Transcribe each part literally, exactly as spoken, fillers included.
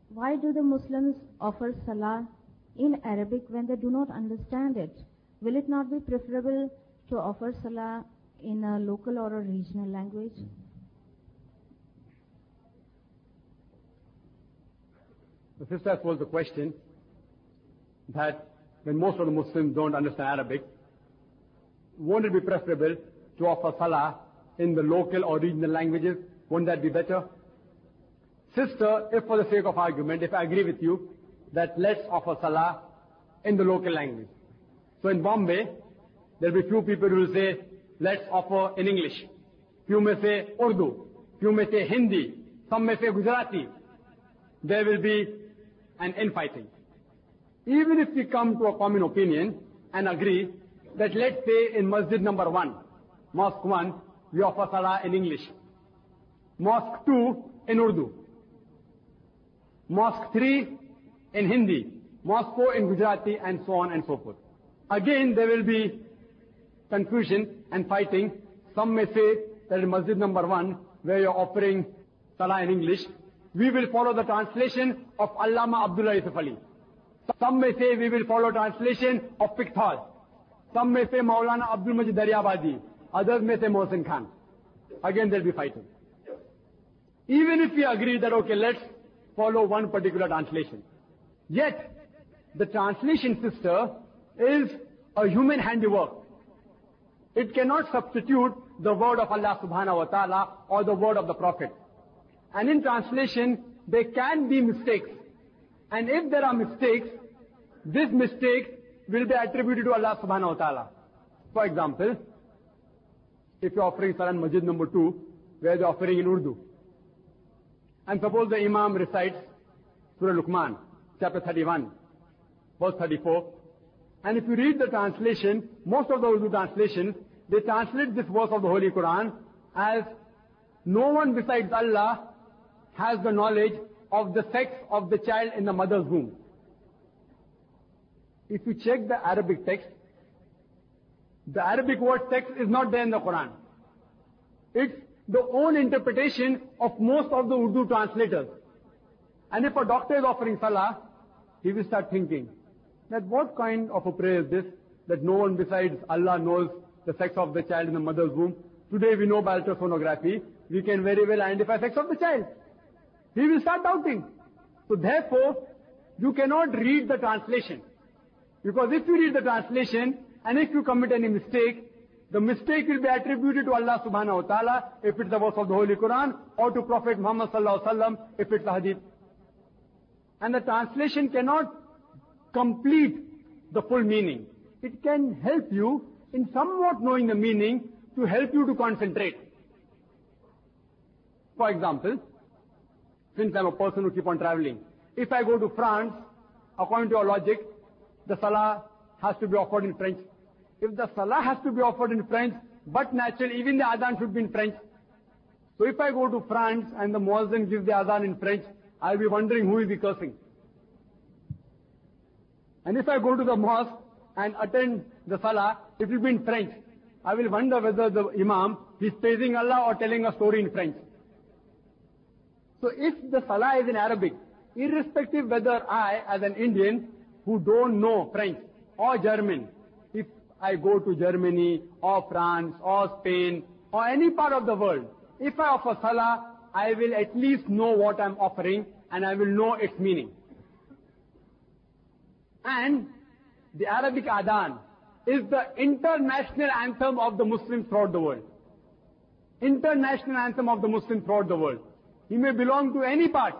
why do the Muslims offer salah in Arabic when they do not understand it? Will it not be preferable to offer salah in a local or a regional language? The sister has posed the question that when most of the Muslims don't understand Arabic, won't it be preferable to offer salah in the local or regional languages? Won't that be better? Sister, if for the sake of argument, if I agree with you that let's offer salah in the local language. So in Bombay, there will be few people who will say, let's offer in English. Few may say Urdu. Few may say Hindi. Some may say Gujarati. There will be an infighting. Even if we come to a common opinion and agree that let's say in Masjid number one, Mosque one, we offer salah in English. Mosque two in Urdu. Mosque three in Hindi. Mosque four in Gujarati, and so on and so forth. Again, there will be confusion and fighting. Some may say that in Masjid number one, where you're offering salah in English, we will follow the translation of Allama Abdullah Yusuf Ali. Some may say we will follow translation of Pickthall. Some may say Maulana Abdul Majid Daryabadi. Others may say Mohsin Khan. Again, there will be fighting. Even if we agree that, okay, let's follow one particular translation. Yet, the translation, sister, is a human handiwork. It cannot substitute the word of Allah subhanahu wa ta'ala or the word of the Prophet. And in translation, there can be mistakes. And if there are mistakes, this mistake will be attributed to Allah subhanahu wa ta'ala. For example, if you're offering salah in Masjid number two, where they're offering in Urdu, and suppose the Imam recites Surah Luqman, chapter thirty-one, verse thirty-four, and if you read the translation, most of the Urdu translations, they translate this verse of the Holy Quran as, no one besides Allah has the knowledge of the sex of the child in the mother's womb. If you check the Arabic text, the Arabic word sex is not there in the Quran. It's the own interpretation of most of the Urdu translators. And if a doctor is offering salah, he will start thinking that what kind of a prayer is this, that no one besides Allah knows the sex of the child in the mother's womb. Today we know by ultrasonography, we can very well identify sex of the child. He will start doubting. So therefore, you cannot read the translation. Because if you read the translation, and if you commit any mistake, the mistake will be attributed to Allah subhanahu wa ta'ala, if it's the verse of the Holy Quran, or to Prophet Muhammad sallallahu alaihi wasallam, if it's the hadith. And the translation cannot complete the full meaning. It can help you in somewhat knowing the meaning to help you to concentrate. For example, since I'm a person who keep on traveling, if I go to France, according to your logic, the salah has to be offered in French. If the salah has to be offered in French, but naturally even the adhan should be in French. So if I go to France and the muezzin gives the adhan in French, I'll be wondering who is he cursing. And if I go to the mosque and attend the salah, it will be in French. I will wonder whether the imam is praising Allah or telling a story in French. So if the salah is in Arabic, irrespective whether I, as an Indian who don't know French or German, if I go to Germany or France or Spain or any part of the world, if I offer salah, I will at least know what I'm offering and I will know its meaning. And the Arabic adhan is the international anthem of the Muslims throughout the world. International anthem of the Muslims throughout the world. He may belong to any part.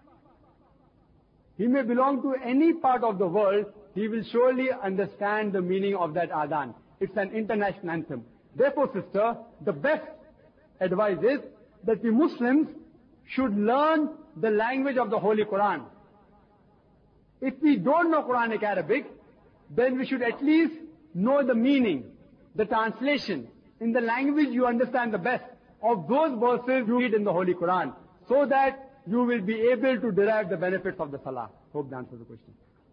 He may belong to any part of the world. He will surely understand the meaning of that adhan. It's an international anthem. Therefore, sister, the best advice is that we Muslims should learn the language of the Holy Quran. If we don't know Quranic Arabic, then we should at least know the meaning, the translation, in the language you understand the best of those verses you read in the Holy Quran, so that you will be able to derive the benefits of the salah. Hope that answers the question.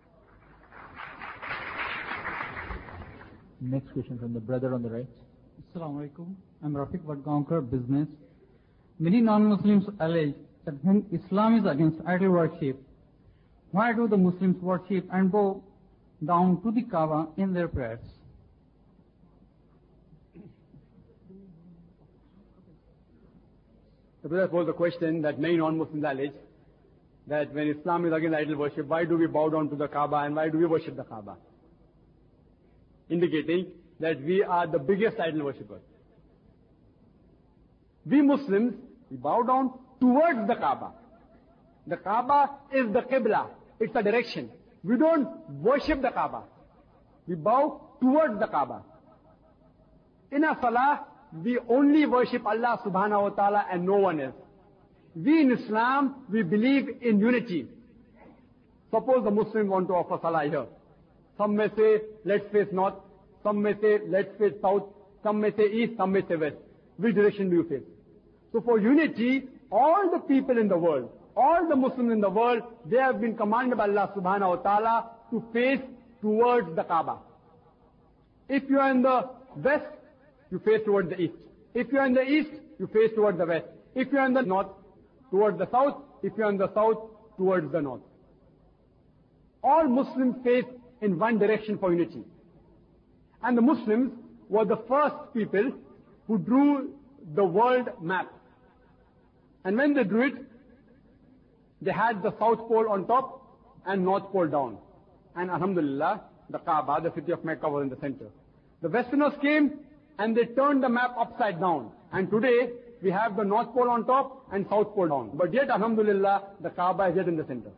Next question from the brother on the right. Assalamu alaikum. I'm Rafiq Vadgaonkar, business. Many non-Muslims allege that when Islam is against idol worship, Why do the Muslims worship and bow down to the Kaaba in their prayers? The brother posed the question that many non-Muslims allege that when Islam is against idol worship, why do we bow down to the Kaaba and why do we worship the Kaaba? Indicating that we are the biggest idol worshippers. We Muslims, we bow down towards the Kaaba. The Kaaba is the Qibla. It's the direction. We don't worship the Kaaba. We bow towards the Kaaba. In our salah, we only worship Allah subhanahu wa ta'ala and no one else. We in Islam, we believe in unity. Suppose the Muslims want to offer salah here. Some may say, let's face north. Some may say, let's face south. Some may say east, some may say west. Which direction do you face? So for unity, all the people in the world, all the Muslims in the world, they have been commanded by Allah subhanahu wa ta'ala to face towards the Kaaba. If you are in the west, you face towards the east. If you are in the east, you face towards the west. If you are in the north, towards the south. If you are in the south, towards the north. All Muslims face in one direction for unity. And the Muslims were the first people who drew the world map. And when they drew it, they had the south pole on top and north pole down. And alhamdulillah, the Kaaba, the city of Mecca, was in the center. The Westerners came and they turned the map upside down. And today, we have the north pole on top and south pole down. But yet, alhamdulillah, the Kaaba is yet in the center.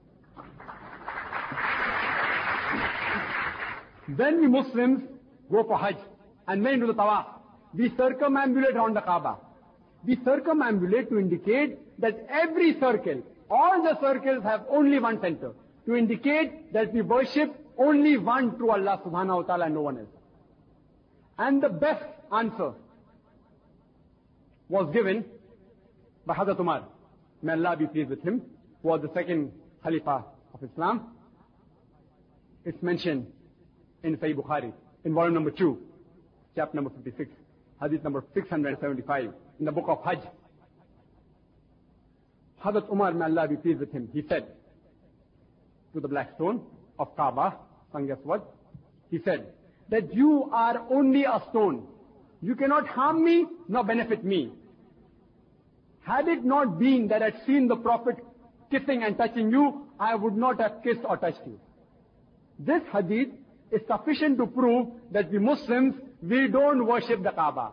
When we Muslims go for Hajj and men do the Tawaf, we circumambulate around the Kaaba. We circumambulate to indicate that every circle, all the circles have only one center. To indicate that we worship only one true Allah subhanahu wa ta'ala and no one else. And the best answer was given by Hazrat Umar, may Allah be pleased with him, who was the second Khalifa of Islam. It's mentioned in Sahih Bukhari, in volume number two, chapter number fifty-six, hadith number six hundred seventy-five, in the book of Hajj. Hazrat Umar, may Allah be pleased with him, he said to the black stone of Kaaba, and guess what? He said, that you are only a stone. You cannot harm me, nor benefit me. Had it not been that I had seen the Prophet kissing and touching you, I would not have kissed or touched you. This hadith is sufficient to prove that we Muslims, we don't worship the Kaaba.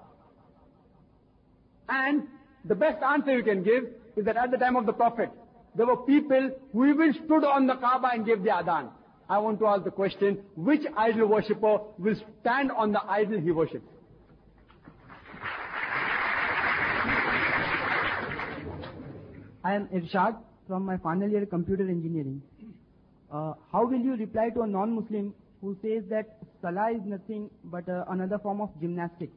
And the best answer you can give is that at the time of the Prophet, there were people who even stood on the Kaaba and gave the adhan. I want to ask the question, which idol worshipper will stand on the idol he worships? I am Irshad from my final year computer engineering. Uh, how will you reply to a non-Muslim who says that Salah is nothing but uh, another form of gymnastics?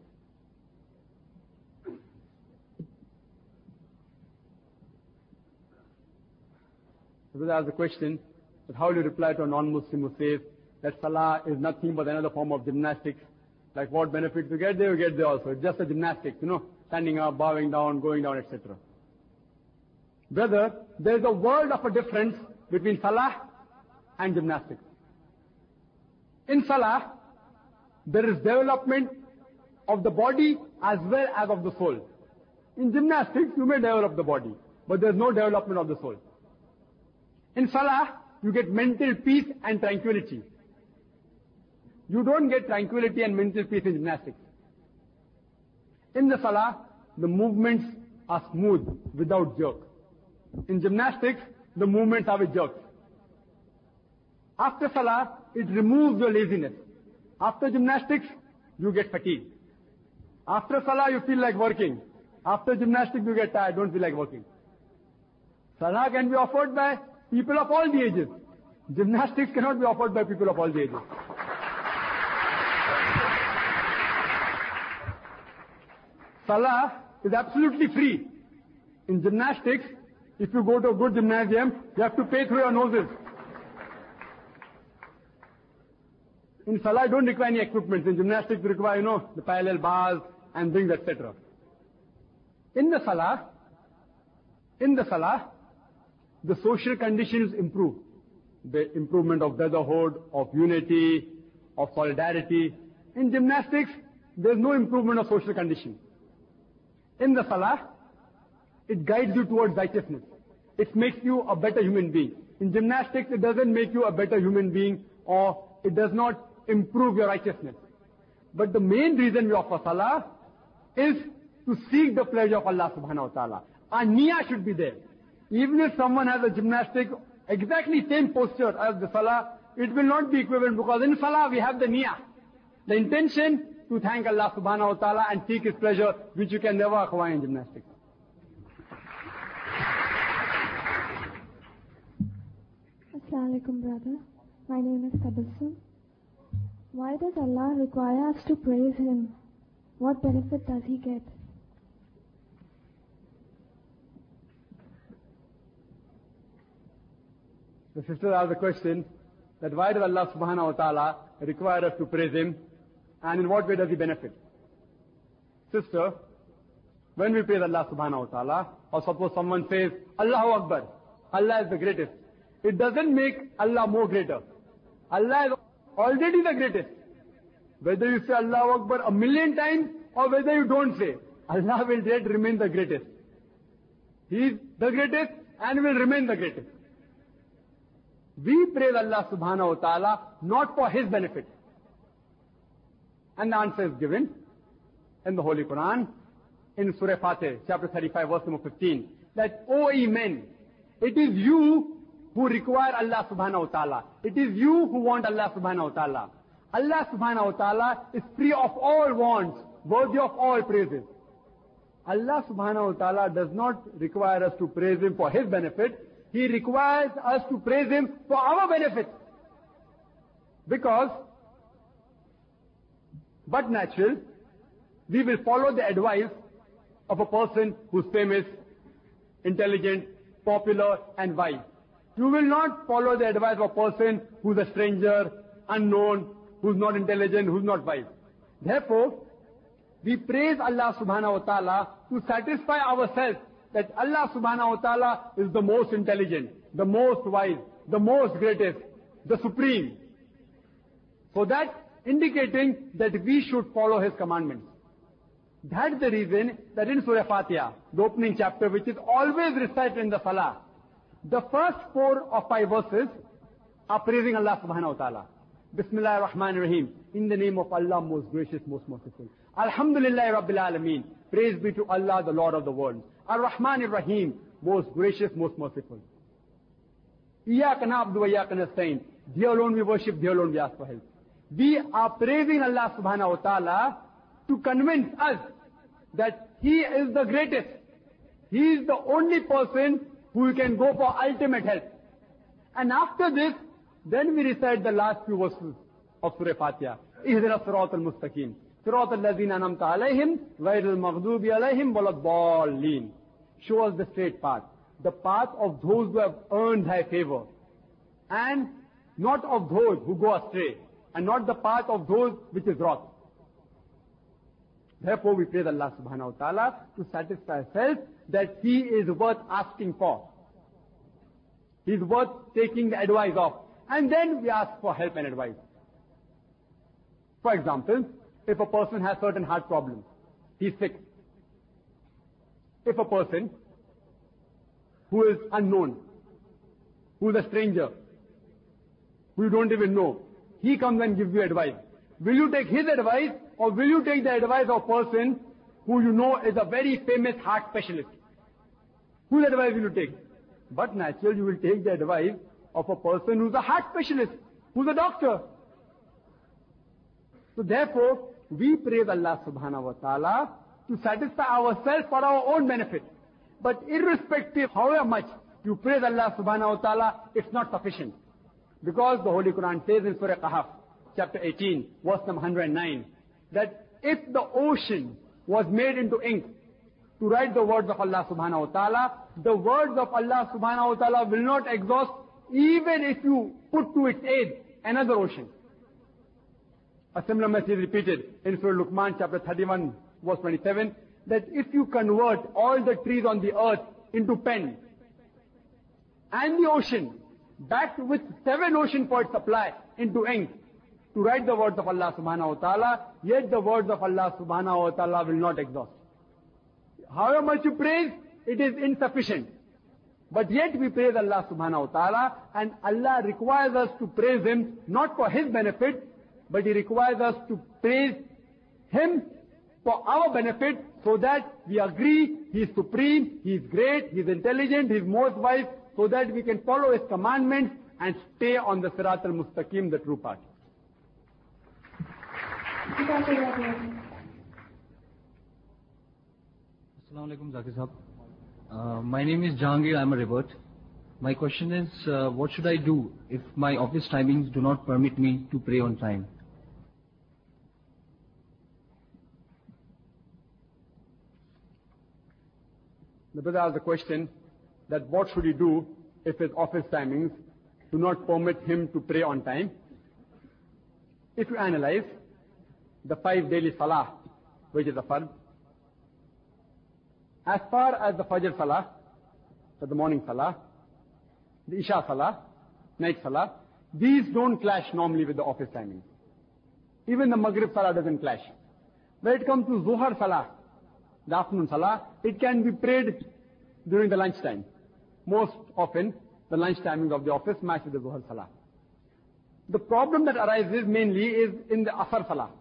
So ask the question, that how do you reply to a non-Muslim who says that Salah is nothing but another form of gymnastics? Like what benefits you get there, you get there also. It's just a gymnastics, you know, standing up, bowing down, going down, et cetera. Brother, there is a world of a difference between Salah and gymnastics. In Salah, there is development of the body as well as of the soul. In gymnastics, you may develop the body, but there is no development of the soul. In Salah, you get mental peace and tranquility. You don't get tranquility and mental peace in gymnastics. In the Salah, the movements are smooth, without jerk. In gymnastics, the movements are with jerks. After Salah, it removes your laziness. After gymnastics, you get fatigued. After Salah, you feel like working. After gymnastics, you get tired, don't feel like working. Salah can be offered by people of all the ages. Gymnastics cannot be offered by people of all the ages. Salah is absolutely free. In gymnastics, if you go to a good gymnasium, you have to pay through your noses. In Salah, you don't require any equipment. In gymnastics, you require, you know, the parallel bars and things, et cetera. In the Salah, in the Salah, the social conditions improve. the improvement of brotherhood, of unity, of solidarity. In gymnastics, there's no improvement of social condition. In the salah, it guides you towards righteousness. It makes you a better human being. In gymnastics, it doesn't make you a better human being, or it does not improve your righteousness. But the main reason we offer salah is to seek the pleasure of Allah subhanahu wa ta'ala. Our niyyah should be there. Even if someone has a gymnastic, exactly same posture as the salah, it will not be equivalent, because in salah we have the niyyah, the intention to thank Allah subhanahu wa ta'ala and seek His pleasure, which you can never acquire in gymnastics. Assalamu alaikum, brother. My name is Tabassum. Why does Allah require us to praise Him? What benefit does He get? The sister asked the question that why does Allah subhanahu wa ta'ala require us to praise Him, and in what way does He benefit? Sister, when we praise Allah subhanahu wa ta'ala, or suppose someone says, Allahu Akbar, Allah is the greatest, it doesn't make Allah more greater. Allah is already the greatest. Whether you say Allahu Akbar a million times, or whether you don't say, Allah will yet remain the greatest. He is the greatest and will remain the greatest. We praise Allah subhanahu wa ta'ala not for His benefit. And the answer is given in the Holy Quran, in Surah Fatih, chapter thirty-five, verse number fifteen, that, O ye men, it is you who require Allah subhanahu wa ta'ala. It is you who want Allah subhanahu wa ta'ala. Allah subhanahu wa ta'ala is free of all wants, worthy of all praises. Allah subhanahu wa ta'ala does not require us to praise Him for His benefit. He requires us to praise Him for our benefit. Because, but natural, we will follow the advice of a person who's famous, intelligent, popular, and wise. You will not follow the advice of a person who's a stranger, unknown, who's not intelligent, who's not wise. Therefore, we praise Allah subhanahu wa ta'ala to satisfy ourselves that Allah subhanahu wa ta'ala is the most intelligent, the most wise, the most greatest, the supreme. So that indicating that we should follow His commandments. That's the reason that in Surah Fatiha, the opening chapter, which is always recited in the Salah, the first four or five verses are praising Allah subhanahu wa ta'ala. Bismillah ar-Rahman ar-Rahim. In the name of Allah, most gracious, most merciful. Alhamdulillah Rabbil Alameen. Praise be to Allah, the Lord of the world. Ar-Rahman ar-Rahim. Most gracious, most merciful. Iyaka na'budu wa iyaka nasta'in. Thee alone we worship, thee alone we ask for help. We are praising Allah subhanahu wa ta'ala to convince us that He is the greatest. He is the only person who can go for ultimate help. And after this, then we recite the last few verses of Surah Fatiha. Ihdina as-sirata al-mustaqim. Sirata alladhina an'amta alayhim, ghayril maghdubi alayhim waladdallin. Show us the straight path. The path of those who have earned Thy favor. And not of those who go astray. And not the path of those which is wrath. Therefore we praise Allah subhanahu wa ta'ala to satisfy ourselves that He is worth asking for. He is worth taking the advice of. And then we ask for help and advice. For example, if a person has certain heart problems, he's sick. If a person who is unknown, who is a stranger, who you don't even know, he comes and gives you advice, will you take his advice, or will you take the advice of a person who you know is a very famous heart specialist? Whose advice will you take? But naturally you will take the advice of a person who's a heart specialist, who's a doctor. So therefore, we praise Allah subhanahu wa ta'ala to satisfy ourselves for our own benefit. But irrespective however much you praise Allah subhanahu wa ta'ala, it's not sufficient. Because the Holy Quran says in Surah Kahf, chapter eighteen, verse number one hundred nine, that if the ocean was made into ink to write the words of Allah subhanahu wa ta'ala, the words of Allah subhanahu wa ta'ala will not exhaust even if you put to its aid another ocean. A similar message is repeated in Surah Luqman, chapter thirty-one, verse twenty-seven, that if you convert all the trees on the earth into pen and the ocean, backed with seven ocean poet supply into ink to write the words of Allah subhanahu wa ta'ala, yet the words of Allah subhanahu wa ta'ala will not exhaust. However much you praise, it is insufficient. But yet we praise Allah subhanahu wa ta'ala, and Allah requires us to praise Him not for His benefit, but He requires us to praise Him for our benefit, so that we agree He is supreme, He is great, He is intelligent, He is most wise, so that we can follow His commandments and stay on the Sirat al-Mustaqim, the true path. Assalamu alaikum, Zakir Sahab. Uh, my name is Jahangir, I am a revert. My question is, uh, what should I do if my office timings do not permit me to pray on time? The brother asked the question that what should he do if his office timings do not permit him to pray on time. If you analyze the five daily salah, which is a fard, as far as the Fajr salah, so the morning salah, the Isha salah, night salah, these don't clash normally with the office timings. Even the Maghrib salah doesn't clash. When it comes to Zuhar salah, the afternoon salah, it can be prayed during the lunchtime. Most often, the lunch timing of the office match with the Zuhar salah. The problem that arises mainly is in the Asr salah.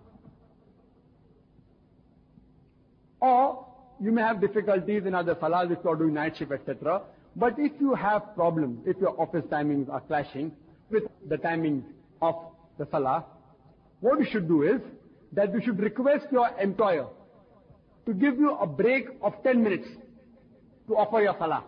Or you may have difficulties in other salahs if you are doing night shift, et cetera. But if you have problems, if your office timings are clashing with the timings of the salah, what you should do is that you should request your employer to give you a break of ten minutes to offer your salah.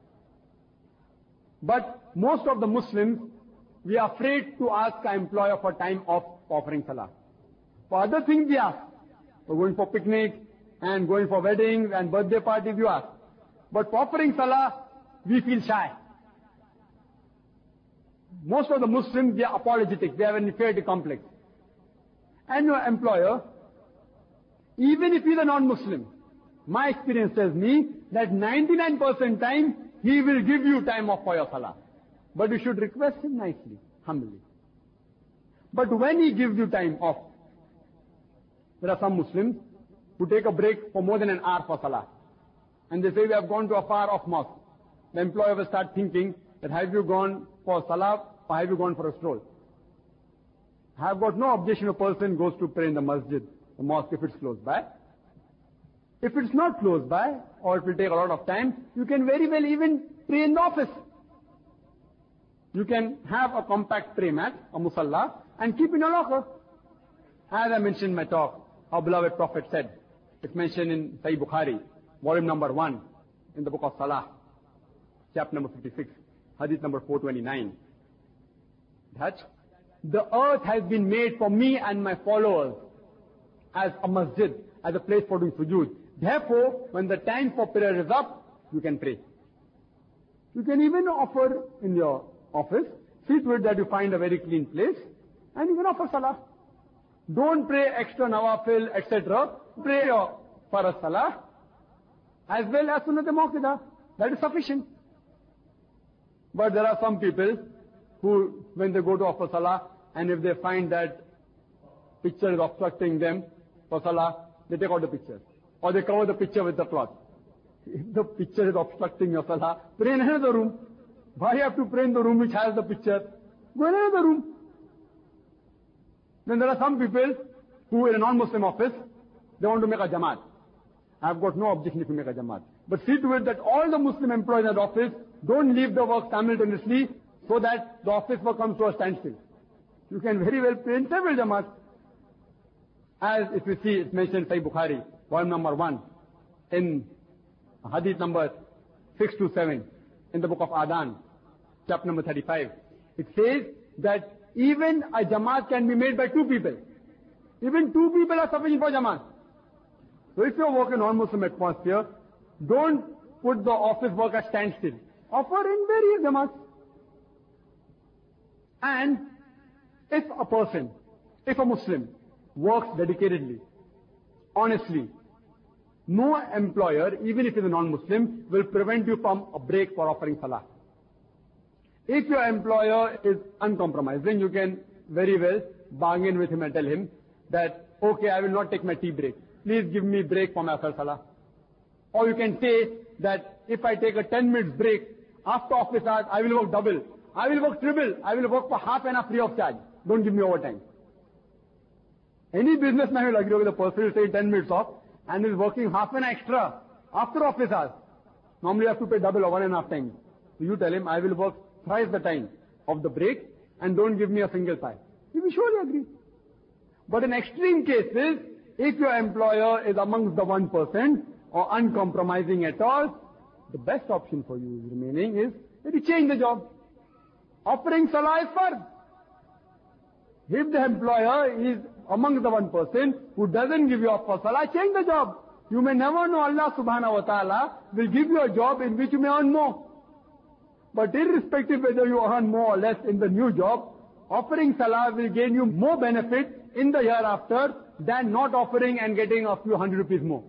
But most of the Muslims, we are afraid to ask our employer for time off offering salah. For other things we ask. For going for picnic and going for weddings and birthday parties you ask. But for offering salah, we feel shy. Most of the Muslims, they are apologetic. They have an inferiority complex. And your employer, even if he is a non-Muslim, my experience tells me that ninety-nine percent time, he will give you time off for your salah. But you should request him nicely, humbly. But when he gives you time off, there are some Muslims who take a break for more than an hour for salah. And they say, we have gone to a far-off mosque. The employer will start thinking that have you gone for salah or have you gone for a stroll? I have got no objection if a person goes to pray in the masjid, the mosque, if it's close by. If it's not close by, or it will take a lot of time, you can very well even pray in the office. You can have a compact prayer mat, a musalla, and keep in a locker. As I mentioned in my talk, our beloved Prophet said, it's mentioned in Sahih Bukhari, volume number one, in the book of Salah, chapter number fifty-six, hadith number four twenty-nine, that the earth has been made for me and my followers as a masjid, as a place for doing sujood. Therefore, when the time for prayer is up, you can pray. You can even offer in your office, see to it that you find a very clean place, and you can offer salah. Don't pray extra nawafil, et cetera. Pray your farz salah, as well as sunnat muqtada. That is sufficient. But there are some people who, when they go to offer salah, and if they find that picture is obstructing them for salah, they take out the picture. Or they cover the picture with the cloth. If the picture is obstructing your salah, pray in another room. Why you have to pray in the room which has the picture? Go in another room. Then there are some people who in a non-Muslim office, they want to make a jamaat. I have got no objection if you make a jamaat. But see to it that all the Muslim employees in that office don't leave the work simultaneously so that the office work comes to a standstill. You can very well pray in several jamaats. As if you see, it's mentioned in Sahih Bukhari, volume number one, in hadith number six to seven, in the book of Adhan, chapter number thirty-five. It says that even a jamaat can be made by two people. Even two people are sufficient for jamaat. So if you work in non-Muslim atmosphere, don't put the office work at standstill. Offer in various jamaats. And if a person, if a Muslim works dedicatedly, honestly, no employer, even if he is a non-Muslim, will prevent you from a break for offering salah. If your employer is uncompromising, you can very well bargain with him and tell him that, okay, I will not take my tea break. Please give me break for my Asr Salah. Or you can say that if I take a ten minutes break after office hours, I will work double. I will work triple. I will work for half an hour free of charge. Don't give me overtime. Any businessman will agree with the person who will say ten minutes off and is working half an hour extra after office hours. Normally you have to pay double or one and a half times. So you tell him, I will work thrice the time of the break and don't give me a single pie. He will surely agree. But in extreme cases, if your employer is amongst the one percent or uncompromising at all, the best option for you remaining is that you change the job. Offering salah is fard. If the employer is amongst the one percent who doesn't give you off for salah, change the job. You may never know Allah subhanahu wa ta'ala will give you a job in which you may earn more. But irrespective whether you earn more or less in the new job, offering salah will gain you more benefit in the hereafter than not offering and getting a few hundred rupees more.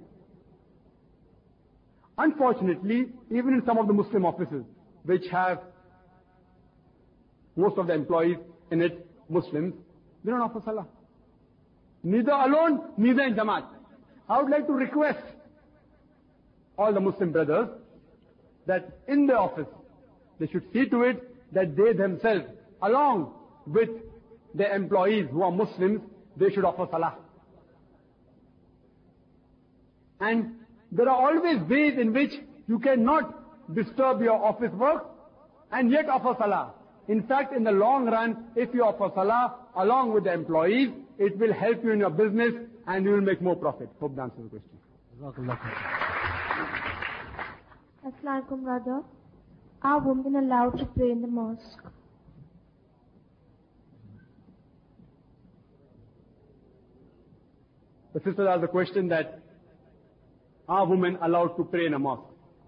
Unfortunately, even in some of the Muslim offices, which have most of the employees in it Muslims, they don't offer salah. Neither alone, neither in Jamaat. I would like to request all the Muslim brothers that in the office, they should see to it that they themselves, along with their employees who are Muslims, they should offer salah. And there are always ways in which you cannot disturb your office work and yet offer salah. In fact, in the long run, if you offer salah along with the employees, it will help you in your business and you will make more profit. Hope that answers the question. Assalamu alaikum, brother. Are women allowed to pray in the mosque? The sister asked the question that, are women allowed to pray in a mosque?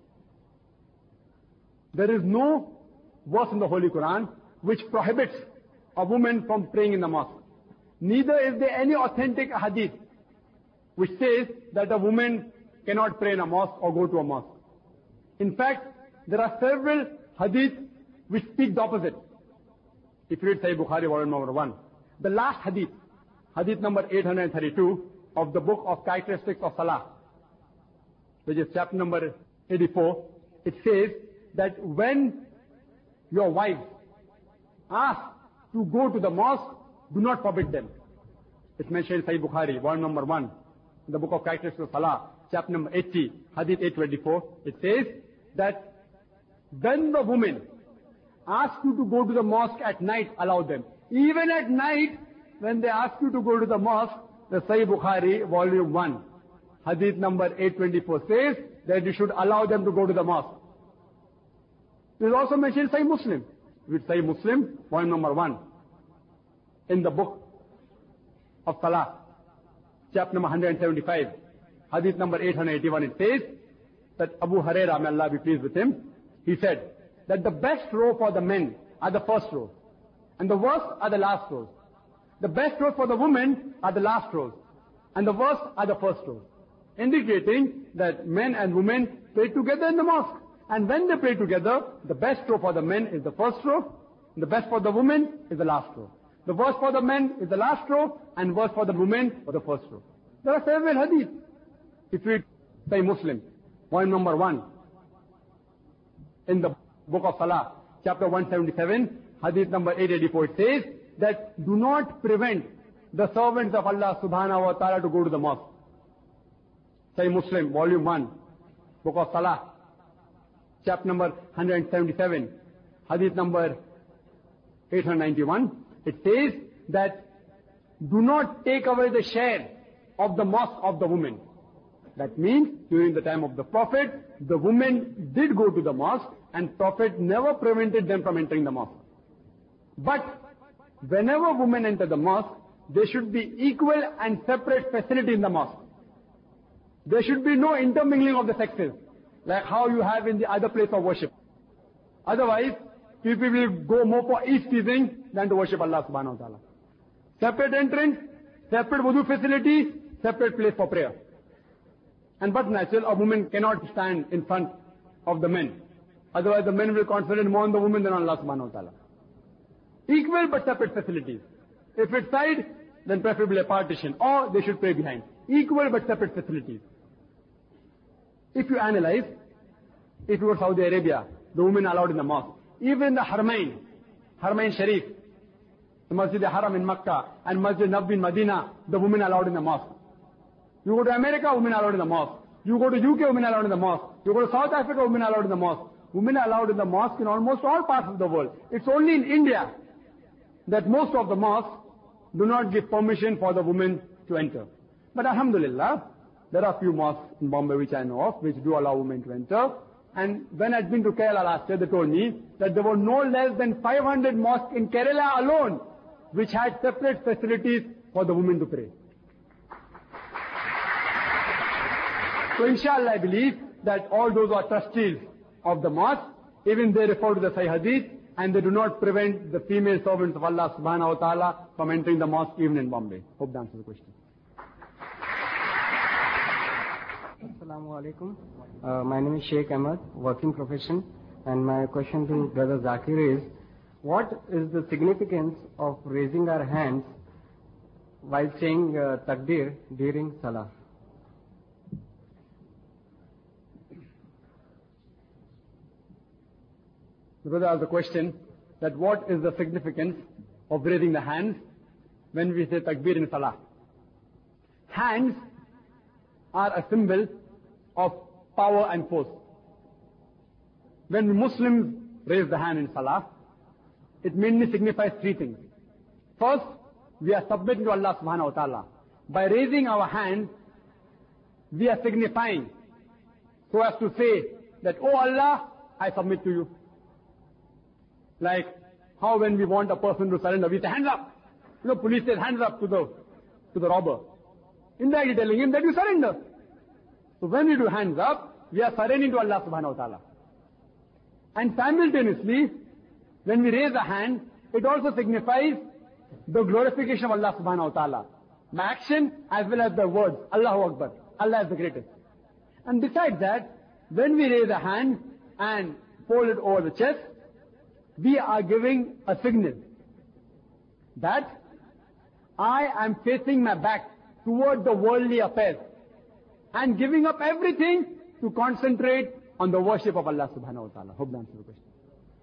There is no verse in the Holy Quran which prohibits a woman from praying in the mosque. Neither is there any authentic hadith which says that a woman cannot pray in a mosque or go to a mosque. In fact, there are several hadith which speak the opposite. If you read Sahih Bukhari, volume number one, the last hadith, hadith number eight hundred thirty-two of the book of characteristics of Salah, which is chapter number eighty-four, it says that when your wives ask to go to the mosque, do not forbid them. It's mentioned in Sahih Bukhari, volume number one, in the book of characteristics of Salah, chapter number eighty, hadith eight twenty-four, it says that when the women ask you to go to the mosque at night, allow them. Even at night, when they ask you to go to the mosque, the Sahih Bukhari, volume one, hadith number eight twenty-four says that you should allow them to go to the mosque. It is also mentioned in Sahih Muslim. With Sahih Muslim, volume number one, in the book of Salah, chapter number one hundred seventy-five, hadith number eight hundred eighty-one, it says that Abu Hurairah, may Allah be pleased with him, he said that the best row for the men are the first row, and the worst are the last rows. The best rows for the women are the last rows, and the worst are the first rows, indicating that men and women pray together in the mosque. And when they pray together, the best row for the men is the first row, and the best for the women is the last row. The worst for the men is the last row, and worst for the women for the first row. There are several hadith. If you say Muslim, volume number one, in the book of Salah, chapter one seventy-seven, hadith number eight eighty-four, it says that do not prevent the servants of Allah subhanahu wa ta'ala to go to the mosque. Say Muslim, volume one, book of Salah, chapter number one hundred seventy-seven, hadith number eight hundred ninety-one, it says that do not take away the share of the mosque of the women. That means during the time of the Prophet, the women did go to the mosque and Prophet never prevented them from entering the mosque. But whenever women enter the mosque, there should be equal and separate facility in the mosque. There should be no intermingling of the sexes, like how you have in the other place of worship. Otherwise, people will go more for ease-teasing than to worship Allah subhanahu wa ta'ala. Separate entrance, separate wudu facility, separate place for prayer. And but natural, a woman cannot stand in front of the men. Otherwise the men will concentrate more on the women than on Allah subhanahu wa ta'ala. Equal but separate facilities. If it's side, then preferably a partition, or they should pray behind. Equal but separate facilities. If you analyze, if you were Saudi Arabia, the women are allowed in the mosque. Even in the Haramain, Haramain Sharif, the Masjid al-Haram in Makkah and Masjid Nabawi in Medina, the women are allowed in the mosque. You go to America, women are allowed in the mosque. You go to U K, women are allowed in the mosque. You go to South Africa, women are allowed in the mosque. Women are allowed in the mosque in almost all parts of the world. It's only in India that most of the mosques do not give permission for the women to enter. But alhamdulillah, there are few mosques in Bombay which I know of, which do allow women to enter. And when I'd been to Kerala last year, they told me that there were no less than five hundred mosques in Kerala alone, which had separate facilities for the women to pray. So inshallah I believe that all those who are trustees of the mosque, even they refer to the Sahih Hadith, and they do not prevent the female servants of Allah subhanahu wa ta'ala from entering the mosque even in Bombay. Hope that answers the question. Assalamu alaikum. Uh, my name is Sheikh Ahmed, working profession, and my question to Brother Zakir is, what is the significance of raising our hands while saying uh, takbir during salah? The brother asked the question that what is the significance of raising the hands when we say takbir in salah. Hands are a symbol of power and force. When Muslims raise the hand in salah, it mainly signifies three things. First, we are submitting to Allah subhanahu wa ta'ala. By raising our hand, we are signifying so as to say that, oh Allah, I submit to you. Like how when we want a person to surrender, we say hands up. You know, police says hands up to the, to the robber. Indirectly telling him that you surrender. So when we do hands up, we are surrendering to Allah subhanahu wa ta'ala. And simultaneously, when we raise a hand, it also signifies the glorification of Allah subhanahu wa ta'ala. My action as well as the words, Allahu Akbar, Allah is the greatest. And besides that, when we raise a hand and fold it over the chest, we are giving a signal that I am facing my back toward the worldly affairs and giving up everything to concentrate on the worship of Allah subhanahu wa ta'ala. Hope that answers the question.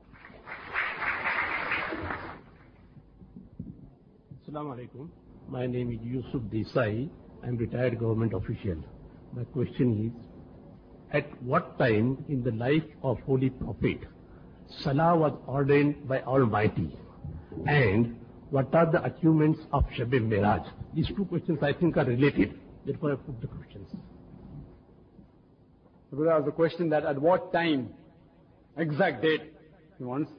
Assalamu alaikum. My name is Yusuf Desai. I am retired government official. My question is, at what time in the life of Holy Prophet, Salah was ordained by Almighty? And what are the achievements of Shab-e-Miraj? These two questions I think are related. Therefore I put the questions. The brother asked the question that at what time, exact date, he wants,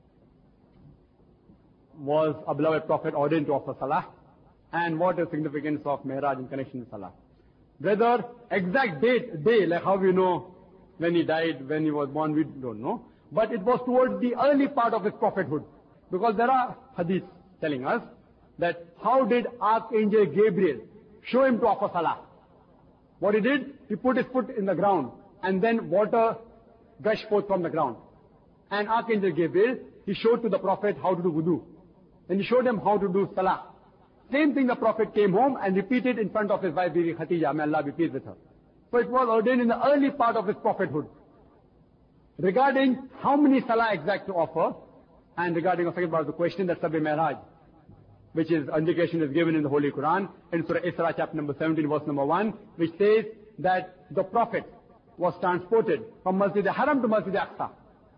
was a beloved Prophet ordained to offer Salah, and what is the significance of Mi'raj in connection with Salah. Whether exact date, day, like how we know when he died, when he was born, we don't know. But it was towards the early part of his prophethood. Because there are hadiths telling us that how did Archangel Gabriel show him to offer Salah. What he did, he put his foot in the ground and then water gushed forth from the ground. And Archangel Gabriel, he showed to the Prophet how to do wudu. And he showed him how to do Salah. Same thing the Prophet came home and repeated in front of his wife Bibi Khatijah, may Allah be pleased with her. So it was ordained in the early part of his prophethood. Regarding how many Salah exact to offer, and regarding the second part of the question, that's Shab-e-Miraj, which is indication is given in the Holy Quran, in Surah Isra chapter number seventeen, verse number one, which says that the Prophet was transported from Masjid al-Haram to Masjid al-Aqsa.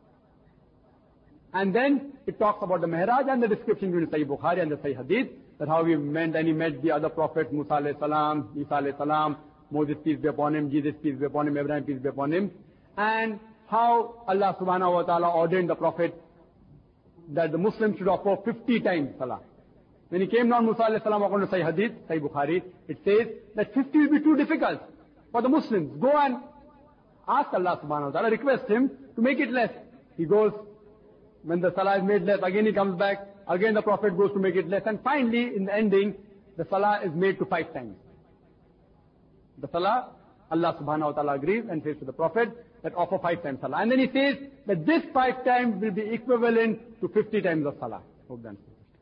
And then it talks about the Mi'raj and the description given in Sahih Bukhari and the Sahih Hadith, that how he met and he met the other prophets, Musa alayhi salam, Isa alayhi salam, Moses peace be upon him, Jesus peace be upon him, Abraham peace be upon him, and how Allah subhanahu wa ta'ala ordained the Prophet that the Muslims should offer fifty times Salah. When he came down, Musa alayhi salam, according to Sahih Hadith, Sahih Bukhari, it says that fifty will be too difficult for the Muslims. Go and ask Allah subhanahu wa ta'ala, request him to make it less. He goes, when the Salah is made less, again he comes back, again the Prophet goes to make it less, and finally, in the ending, the Salah is made to five times. The Salah, Allah subhanahu wa ta'ala agrees and says to the Prophet that offer five times salah. And then he says that this five times will be equivalent to fifty times of salah. Hope that answers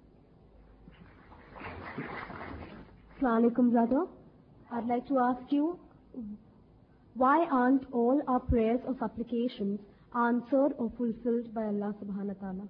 the question. Assalamu alaikum, brother. I'd like to ask you, why aren't all our prayers or supplications answered or fulfilled by Allah subhanahu wa ta'ala?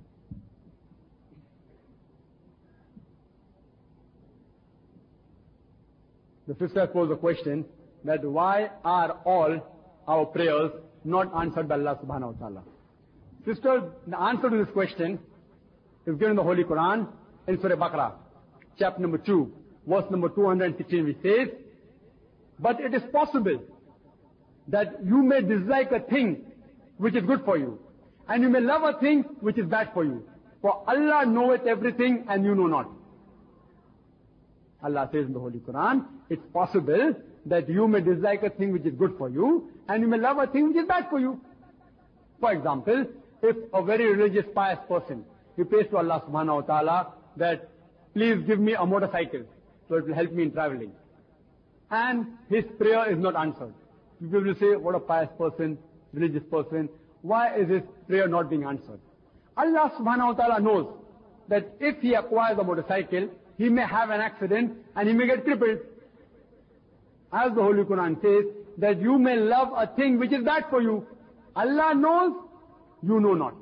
The sister posed a question that why are all our prayers not answered by Allah subhanahu wa ta'ala? Sister, the answer to this question is given in the Holy Quran in Surah Baqarah, chapter number two, verse number two hundred sixteen, which says, but it is possible that you may dislike a thing which is good for you, and you may love a thing which is bad for you. For Allah knoweth everything and you know not. Allah says in the Holy Quran, it's possible that you may dislike a thing which is good for you, and you may love a thing which is bad for you. For example, if a very religious, pious person, he prays to Allah subhanahu wa ta'ala that, please give me a motorcycle, so it will help me in traveling. And his prayer is not answered. People will say, what a pious person, religious person, why is his prayer not being answered? Allah subhanahu wa ta'ala knows that if he acquires a motorcycle, he may have an accident and he may get crippled. As the Holy Quran says, that you may love a thing which is bad for you. Allah knows, you know not.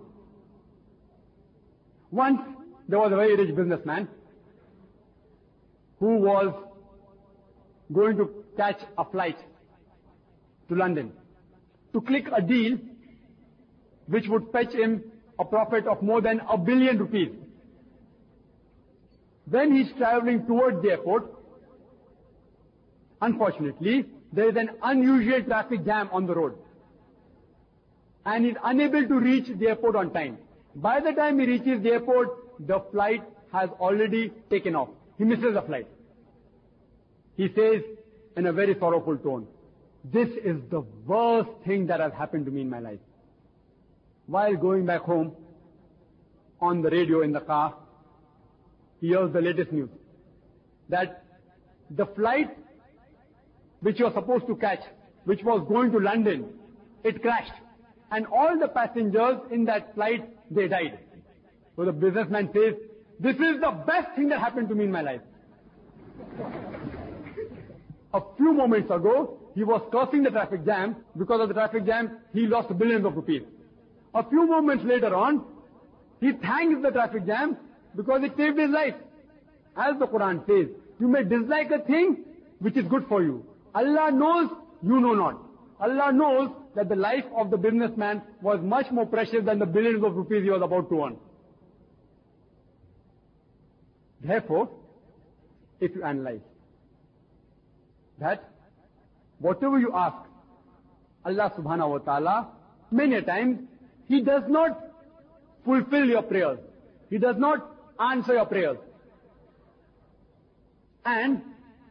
Once, there was a very rich businessman who was going to catch a flight to London to click a deal which would fetch him a profit of more than a billion rupees. When he's traveling towards the airport, unfortunately, there is an unusual traffic jam on the road. And he's unable to reach the airport on time. By the time he reaches the airport, the flight has already taken off. He misses the flight. He says in a very sorrowful tone, this is the worst thing that has happened to me in my life. While going back home, on the radio in the car, he hears the latest news that the flight which you were supposed to catch, which was going to London, it crashed. And all the passengers in that flight, they died. So the businessman says, this is the best thing that happened to me in my life. A few moments ago, he was cursing the traffic jam. Because of the traffic jam, he lost billions of rupees. A few moments later on, he thanks the traffic jam because it saved his life. As the Quran says, you may dislike a thing which is good for you. Allah knows, you know not. Allah knows that the life of the businessman was much more precious than the billions of rupees he was about to earn. Therefore, if you analyze that whatever you ask Allah subhanahu wa ta'ala, many a times, He does not fulfill your prayers. He does not answer your prayers. And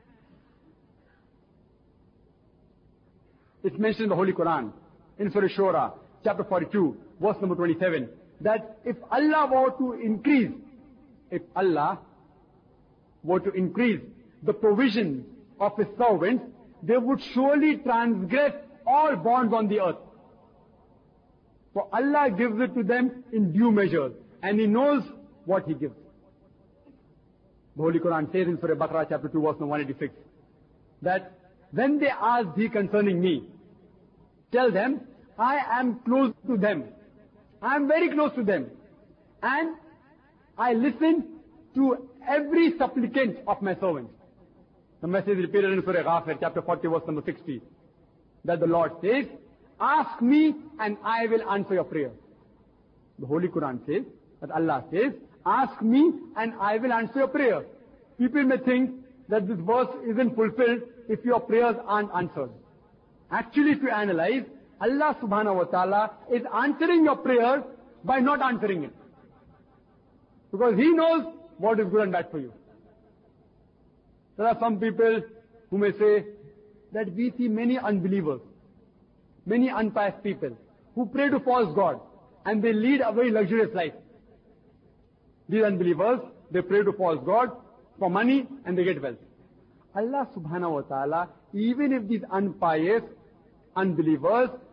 it's mentioned in the Holy Quran, in Surah Shura, chapter forty-two, verse number twenty-seven, that if Allah were to increase, if Allah were to increase the provision of His servants, they would surely transgress all bonds on the earth. For Allah gives it to them in due measure, and He knows what He gives. The Holy Quran says in Surah Baqarah, chapter two, verse number one eighty-six, that when they ask thee concerning me, tell them, I am close to them. I am very close to them. And I listen to every supplicant of my servants. The message is repeated in Surah Ghafir, chapter forty, verse number sixty, that the Lord says, ask me and I will answer your prayer. The Holy Quran says, that Allah says, ask me and I will answer your prayer. People may think that this verse isn't fulfilled if your prayers aren't answered. Actually, if you analyze, Allah subhanahu wa ta'ala is answering your prayer by not answering it. Because He knows what is good and bad for you. There are some people who may say that we see many unbelievers, many unpious people who pray to false God and they lead a very luxurious life. These unbelievers, they pray to false God for money and they get wealth. Allah subhanahu wa ta'ala, even if these unpious unbelievers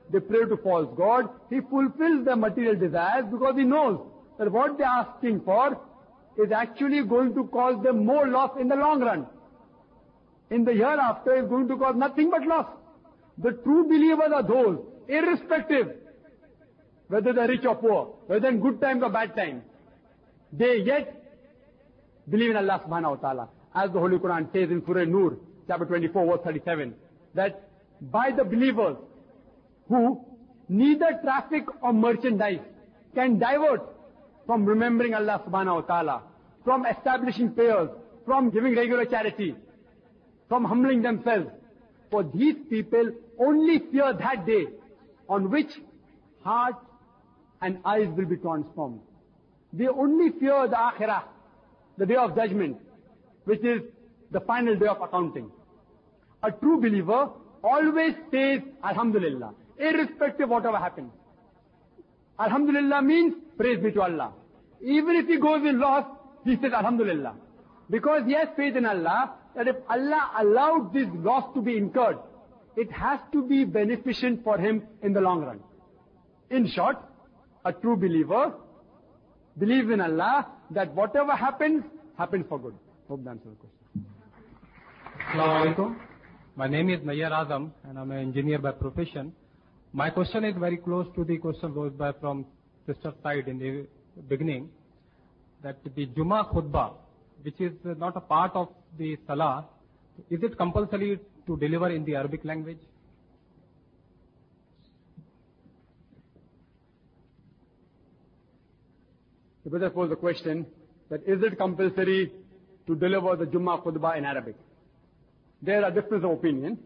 they pray to false god, he fulfills their material desires because he knows that what they are asking for is actually going to cause them more loss in the long run. In the hereafter is going to cause nothing but loss. The true believers are those, irrespective whether they're rich or poor, whether in good times or bad times, they yet believe in Allah subhanahu wa ta'ala. As the Holy Quran says in Surah Nur, chapter twenty-four, verse thirty-seven, that by the believers who neither traffic or merchandise can divert from remembering Allah subhanahu wa ta'ala, from establishing prayers, from giving regular charity, from humbling themselves. For these people only fear that day on which heart and eyes will be transformed. They only fear the akhirah, the day of judgment, which is the final day of accounting. A true believer always says Alhamdulillah, irrespective of whatever happens. Alhamdulillah means praise be to Allah. Even if he goes in loss, he says Alhamdulillah. Because he has faith in Allah, that if Allah allowed this loss to be incurred, it has to be beneficent for him in the long run. In short, a true believer believes in Allah that whatever happens, happens for good. Hope that answers the question. Assalamu alaikum. My name is Nayyar Azam and I'm an engineer by profession. My question is very close to the question posed by from sister side in the beginning, that the Jummah khutbah, which is not a part of the Salah, is it compulsory to deliver in the Arabic language? The brother posed the question that is it compulsory to deliver the Jummah khutbah in Arabic? There are differences of opinion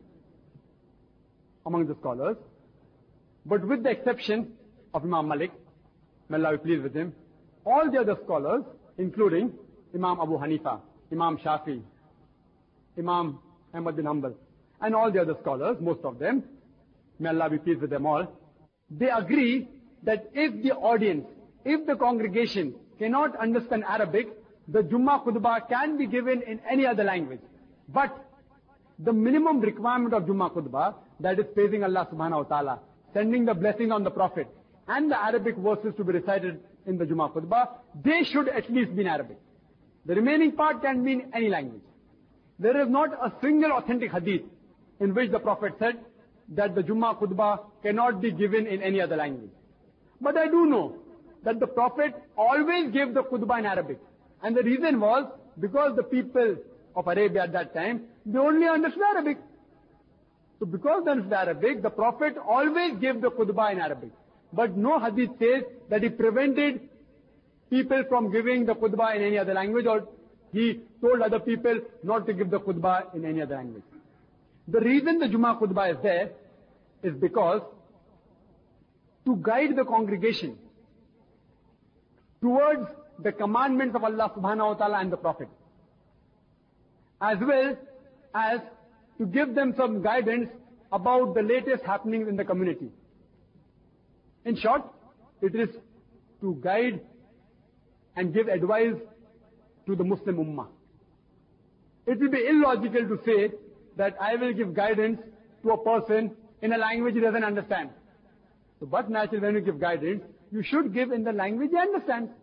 among the scholars, but with the exception of Imam Malik, may Allah be pleased with him, all the other scholars, including Imam Abu Hanifa, Imam Shafi, Imam Ahmad bin Hanbal, and all the other scholars, most of them, may Allah be pleased with them all, they agree that if the audience, if the congregation cannot understand Arabic, the Jummah khutbah can be given in any other language. But the minimum requirement of Jummah khutbah, that is praising Allah subhanahu wa ta'ala, sending the blessing on the Prophet, and the Arabic verses to be recited in the Jummah khutbah, they should at least be in Arabic. The remaining part can be in any language. There is not a single authentic hadith in which the Prophet said that the Jummah khutbah cannot be given in any other language. But I do know that the Prophet always gave the khutbah in Arabic. And the reason was because the people of Arabia at that time, they only understood Arabic. So because they understood Arabic, the Prophet always gave the khutbah in Arabic. But no hadith says that he prevented people from giving the khutbah in any other language, or he told other people not to give the khutbah in any other language. The reason the Jummah khutbah is there is because to guide the congregation towards the commandments of Allah subhanahu wa ta'ala and the Prophet, as well as to give them some guidance about the latest happenings in the community. In short, it is to guide and give advice to the Muslim Ummah. It will be illogical to say that I will give guidance to a person in a language he doesn't understand. So, but naturally when you give guidance, you should give in the language he understands.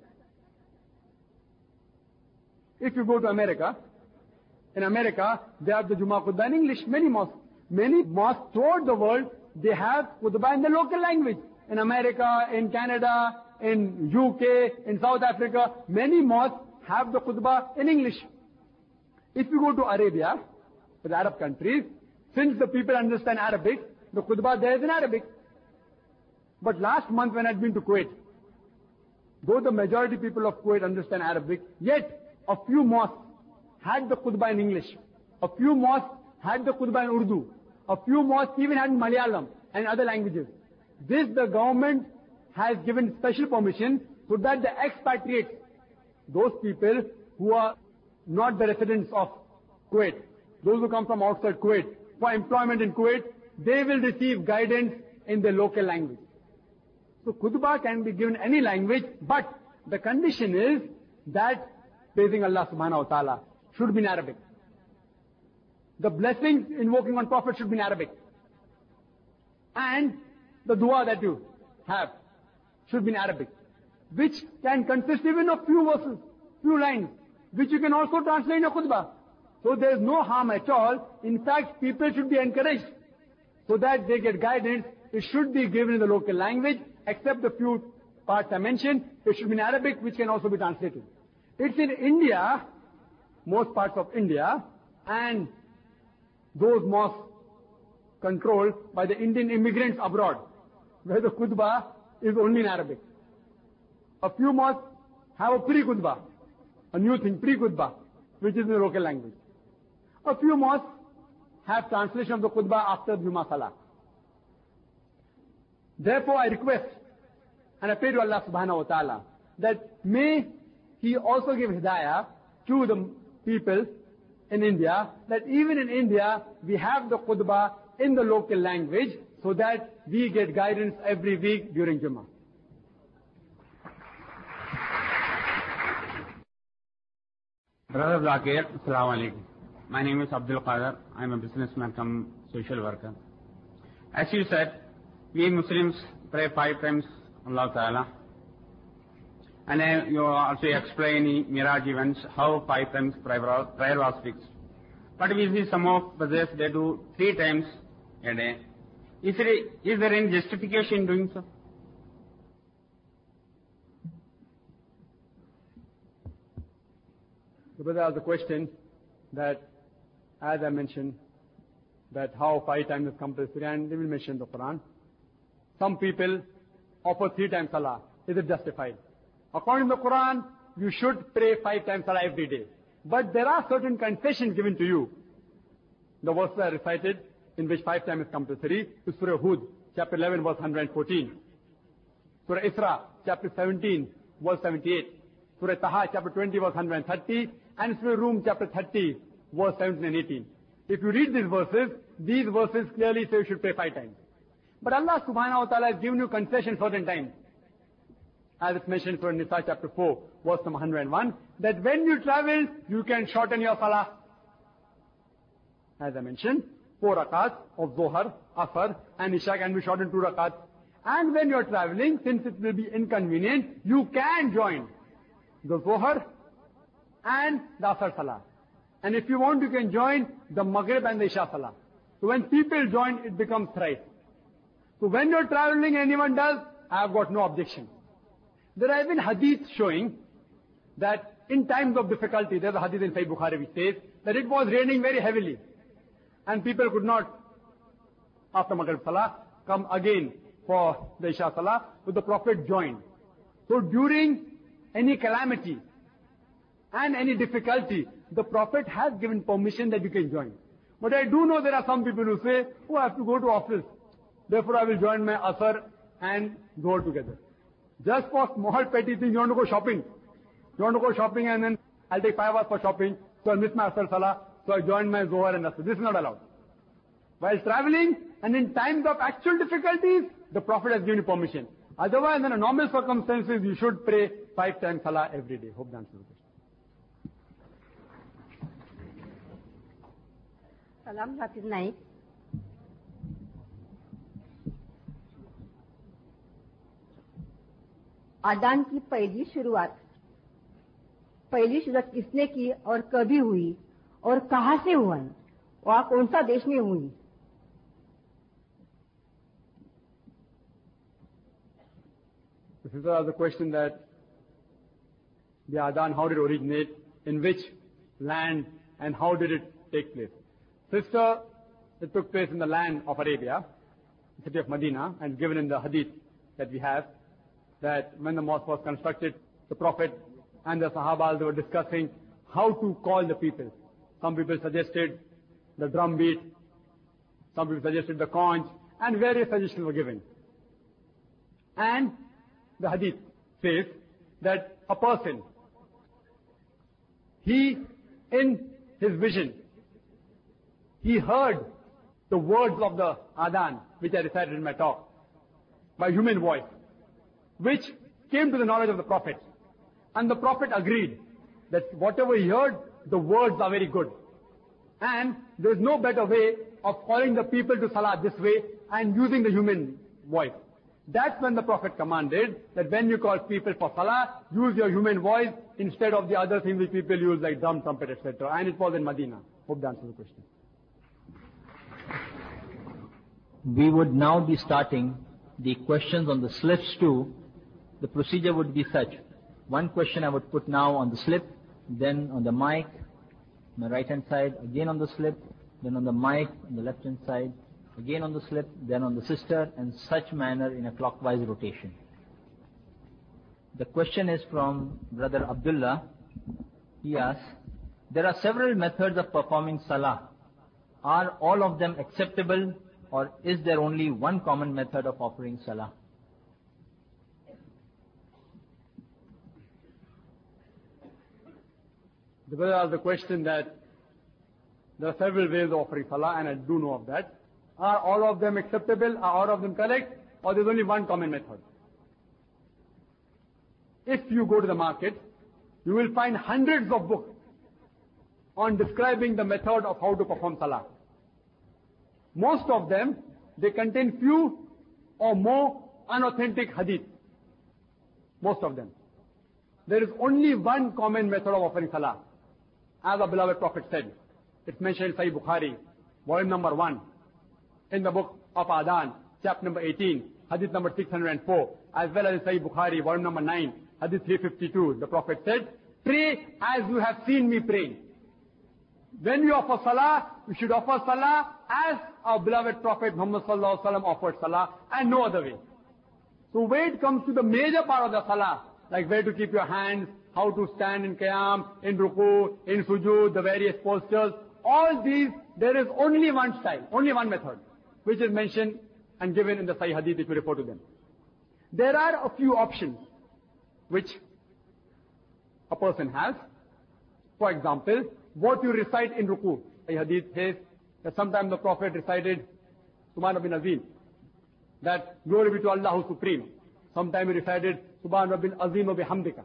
If you go to America, in America, they have the Jummah khutbah in English, many mosques. Many mosques throughout the world, they have khutbah in the local language. In America, in Canada, in U K, in South Africa, many mosques have the khutbah in English. If you go to Arabia, the Arab countries, since the people understand Arabic, the khutbah there is in Arabic. But last month when I had been to Kuwait, though the majority people of Kuwait understand Arabic, yet a few mosques had the khutbah in English. A few mosques had the khutbah in Urdu. A few mosques even had in Malayalam and other languages. This the government has given special permission so that the expatriates, those people who are not the residents of Kuwait, those who come from outside Kuwait, for employment in Kuwait, they will receive guidance in their local language. So khutbah can be given any language, but the condition is that praising Allah subhanahu wa ta'ala should be in Arabic. The blessings invoking on Prophet should be in Arabic. And the dua that you have should be in Arabic, which can consist even of few verses, few lines, which you can also translate in a khutbah. So there is no harm at all. In fact, people should be encouraged so that they get guidance. It should be given in the local language, except the few parts I mentioned. It should be in Arabic, which can also be translated. It's in India, most parts of India, and those mosques controlled by the Indian immigrants abroad, where the khutbah is only in Arabic. A few mosques have a pre-khutbah, a new thing, pre-khutbah, which is in the local language. A few mosques have translation of the khutbah after Jummah Salah. Therefore, I request and I pray to Allah subhanahu wa ta'ala that may He also give hidayah to the people in India, that even in India we have the khutbah in the local language so that we get guidance every week during Jummah. Brother Zakir, Assalamu alaikum. My name is Abdul Qadir. I am a businessman come social worker. As you said, we Muslims pray five times Allah Ta'ala. And uh, you also explain in Miraj events how five times prayer was, prayer was fixed. But we see some of brothers, they do three times a day. Is there, is there any justification in doing so? The brother asked the question that, as I mentioned, that how five times is compulsory, and they will mention the Quran. Some people offer three times salah. Is it justified? According to the Quran, you should pray five times salah every day. But there are certain concessions given to you. The verses are recited in which five times is compulsory. To Surah Hud, chapter eleven, verse one hundred fourteen. Surah Isra, chapter seventeen, verse seventy-eight. Surah Taha, chapter twenty, verse one hundred thirty. And Surah Rum, chapter thirty, verse seventeen and eighteen. If you read these verses, these verses clearly say you should pray five times. But Allah subhanahu wa ta'ala has given you concession certain times. As it's mentioned in Nisa chapter four, verse number one hundred one, that when you travel, you can shorten your salah. As I mentioned, four rakats of Zohar, Asr, and Isha can be shortened two rakats. And when you're traveling, since it will be inconvenient, you can join the Zohar and the Asr salah. And if you want, you can join the Maghrib and the Isha salah. So when people join, it becomes thrice. So when you're traveling, anyone does, I have got no objection. There have been hadiths showing that in times of difficulty, there's a hadith in Sahih Bukhari which says that it was raining very heavily and people could not, after Maghrib Salah, come again for the Isha Salah, so the Prophet joined. So during any calamity and any difficulty, the Prophet has given permission that you can join. But I do know there are some people who say, oh, I have to go to office, therefore I will join my Asr and Zohar together. Just for small petty things, you want to go shopping. You want to go shopping and then I'll take five hours for shopping, so I'll miss my Asr Salah, so I join my Zohar and Asr. This is not allowed. While traveling and in times of actual difficulties, the Prophet has given you permission. Otherwise, in a normal circumstances, you should pray five times Salah every day. Hope that answers the question. Salam, Hafiz Naik. आदान की पहली शुरुआत पहली शुरुआत किसने की और कभी हुई और कहां से हुआ और कौन सा देश में हुई? This is the question that the Adhan, how did it originate, in which land, and how did it take place? Sister, it took place in the land of Arabia, the city of Medina, and given in the hadith that we have, that when the mosque was constructed, the Prophet and the Sahabas, they were discussing how to call the people. Some people suggested the drum beat, some people suggested the conch, and various suggestions were given. And the hadith says that a person, he, in his vision, he heard the words of the Adhan, which I recited in my talk, by human voice, which came to the knowledge of the Prophet. And the Prophet agreed that whatever he heard, the words are very good. And there is no better way of calling the people to Salah this way and using the human voice. That's when the Prophet commanded that when you call people for salah, use your human voice instead of the other things which people use like drum, trumpet, et cetera. And it was in Medina. Hope that answers the question. We would now be starting the questions on the slips too. The procedure would be such. One question I would put now on the slip, then on the mic, on the right hand side, again on the slip, then on the mic, on the left hand side, again on the slip, then on the sister, and such manner in a clockwise rotation. The question is from Brother Abdullah. He asks, there are several methods of performing salah. Are all of them acceptable, or is there only one common method of offering salah? The brother asked the question that there are several ways of offering salah, and I do know of that. Are all of them acceptable? Are all of them correct? Or there's only one common method? If you go to the market, you will find hundreds of books on describing the method of how to perform salah. Most of them, they contain few or more unauthentic hadith. Most of them. There is only one common method of offering salah. As our beloved Prophet said, it's mentioned in Sahih Bukhari, volume number one, in the book of Adhan, chapter number eighteen, hadith number six hundred four, as well as in Sahih Bukhari, volume number nine, hadith three fifty-two. The Prophet said, pray as you have seen me pray. When you offer salah, you should offer salah as our beloved Prophet Muhammad sallallahu alaihi wasallam offered salah, and no other way. So when it comes to the major part of the salah, like where to keep your hands, how to stand in qiyam, in ruku, in sujood, the various postures, all these, there is only one style, only one method, which is mentioned and given in the Sahih Hadith if you refer to them. There are a few options which a person has. For example, what you recite in ruku. Sahih Hadith says that sometimes the Prophet recited Subhan Rabbil Azim, that glory be to Allah who Supreme. Sometimes he recited Subhan Rabbil Azim wa bihamdika,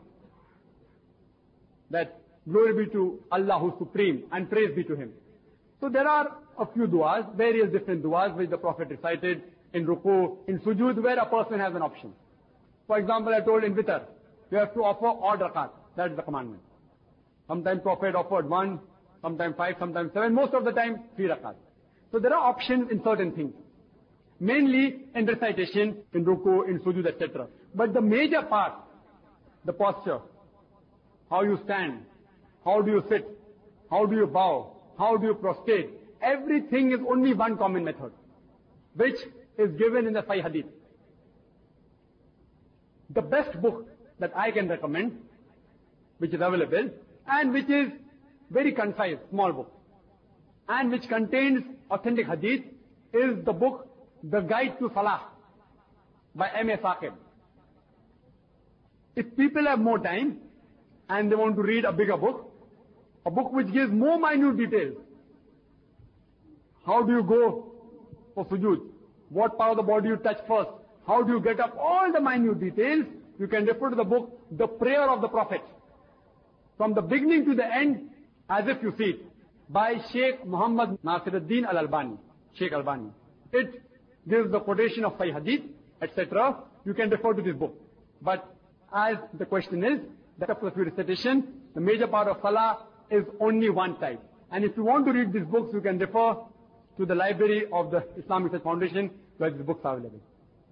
that glory be to Allah who Supreme and praise be to Him. So there are a few du'as, various different du'as which the Prophet recited in ruku, in sujood, where a person has an option. For example, I told in witr, you have to offer odd rakat. That is the commandment. Sometimes Prophet offered one, sometimes five, sometimes seven, most of the time three rakat. So there are options in certain things. Mainly in recitation, in ruku, in sujood, et cetera. But the major part, the posture, how you stand, how do you sit, how do you bow, how do you prostrate, everything is only one common method, which is given in the Sahih Hadith. The best book that I can recommend, which is available, and which is very concise, small book, and which contains authentic hadith, is the book The Guide to Salah by M A Saqib. If people have more time and they want to read a bigger book, a book which gives more minute details, how do you go for sujood, what part of the body you touch first, how do you get up, all the minute details, you can refer to the book The Prayer of the Prophet, from the beginning to the end, as if you see it, by Sheikh Muhammad Nasiruddin Al-Albani, Sheikh Albani. It gives the quotation of Sahih Hadith, et cetera. You can refer to this book. But as the question is, that of the recitation, the major part of Salah is only one type. And if you want to read these books, you can refer to the library of the Islamic Research Foundation, where these books are available.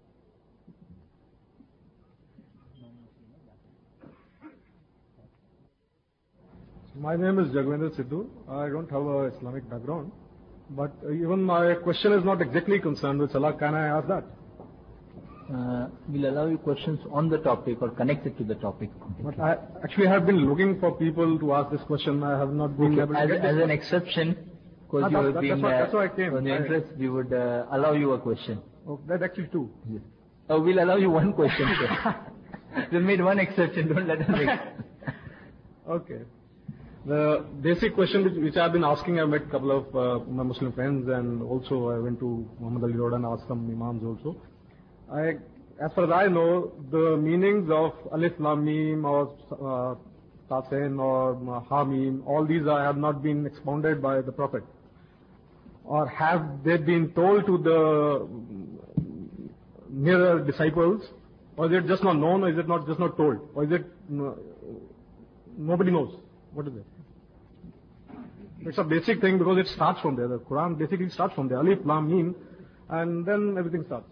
My name is Jagvendra Sidhu. I don't have an Islamic background, but even my question is not exactly concerned with Salah. Can I ask that? Uh, we'll allow you questions on the topic or connected to the topic. But I actually have been looking for people to ask this question. I have not been okay. able to as, get as this an one. exception, because Ah, you that- have that- been that's why- that's why I came. on the I- interest, we would uh, allow you a question. Oh, that actually two. Yes. Oh, we'll allow you one question, sir. We made one exception. Don't let us make. Okay. The basic question which, which I've been asking, I met a couple of uh, my Muslim friends, and also I went to Muhammad Ali Road and asked some imams also. I, as far as I know, the meanings of Alif Lam Mim or uh, Tasin or Hamim, all these are, have not been expounded by the Prophet. Or have they been told to the near the disciples, or is it just not known, or is it not just not told, or is it uh, nobody knows? What is it? It's a basic thing because it starts from there. The Quran basically starts from there. Alif, Lam, Mim, and then everything starts.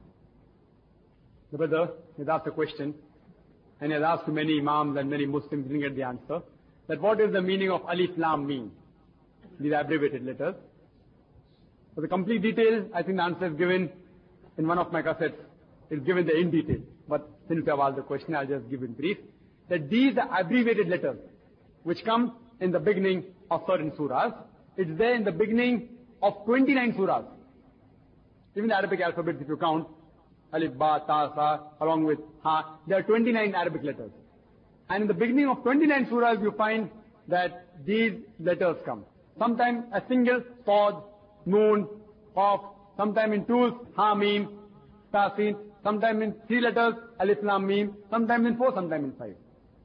The brother has asked a question, and he has asked to many Imams and many Muslims, didn't get the answer, that what is the meaning of Alif, Lam, Mim? These abbreviated letters. For the complete detail, I think the answer is given in one of my cassettes. It's given there in detail. But since you have asked the question, I'll just give it brief. That these are abbreviated letters, which come in the beginning of certain surahs. It's there in the beginning of twenty-nine surahs. Even the Arabic alphabet, if you count, Alif, Ba, Ta, Sa, along with Ha, there are twenty-nine Arabic letters. And in the beginning of twenty-nine surahs, you find that these letters come. Sometimes a single Sad, Noon, Qaf, sometimes in twos, Ha, Mim, Ta, Sin, sometimes in three letters, Alif, Lam, Mim, sometimes in four, sometimes in five.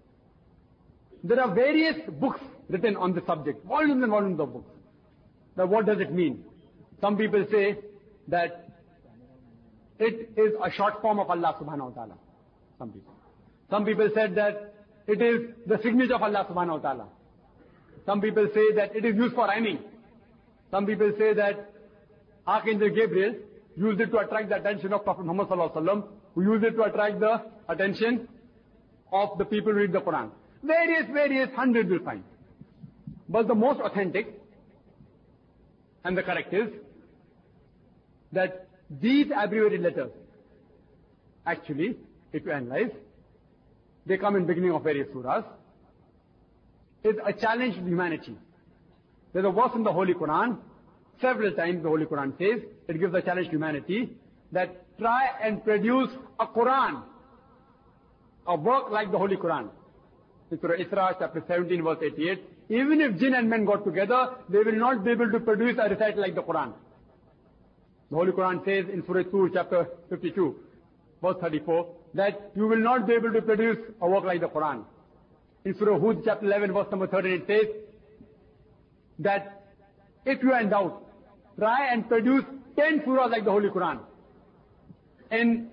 There are various books written on the subject, volumes and volumes of books. Now what does it mean? Some people say that it is a short form of Allah subhanahu wa ta'ala. Some people. Some people said that it is the signature of Allah subhanahu wa ta'ala. Some people say that it is used for rhyming. Some people say that Archangel Gabriel used it to attract the attention of Prophet Muhammad sallallahu alaihi wasallam, who used it to attract the attention of the people who read the Quran. Various, various hundreds will find. But the most authentic and the correct is that these abbreviated letters, actually, if you analyze, they come in beginning of various surahs, is a challenge to humanity. There's a verse in the Holy Quran, several times the Holy Quran says, it gives a challenge to humanity, that try and produce a Quran, a work like the Holy Quran. In Surah Isra, chapter seventeen, verse eighty-eight, even if jinn and men got together, they will not be able to produce a recital like the Quran. The Holy Quran says in Surah Tur, chapter fifty-two, verse thirty-four, that you will not be able to produce a work like the Quran. In Surah Hud, chapter eleven, verse number thirteen, it says that if you are in doubt, try and produce ten surahs like the Holy Quran. In,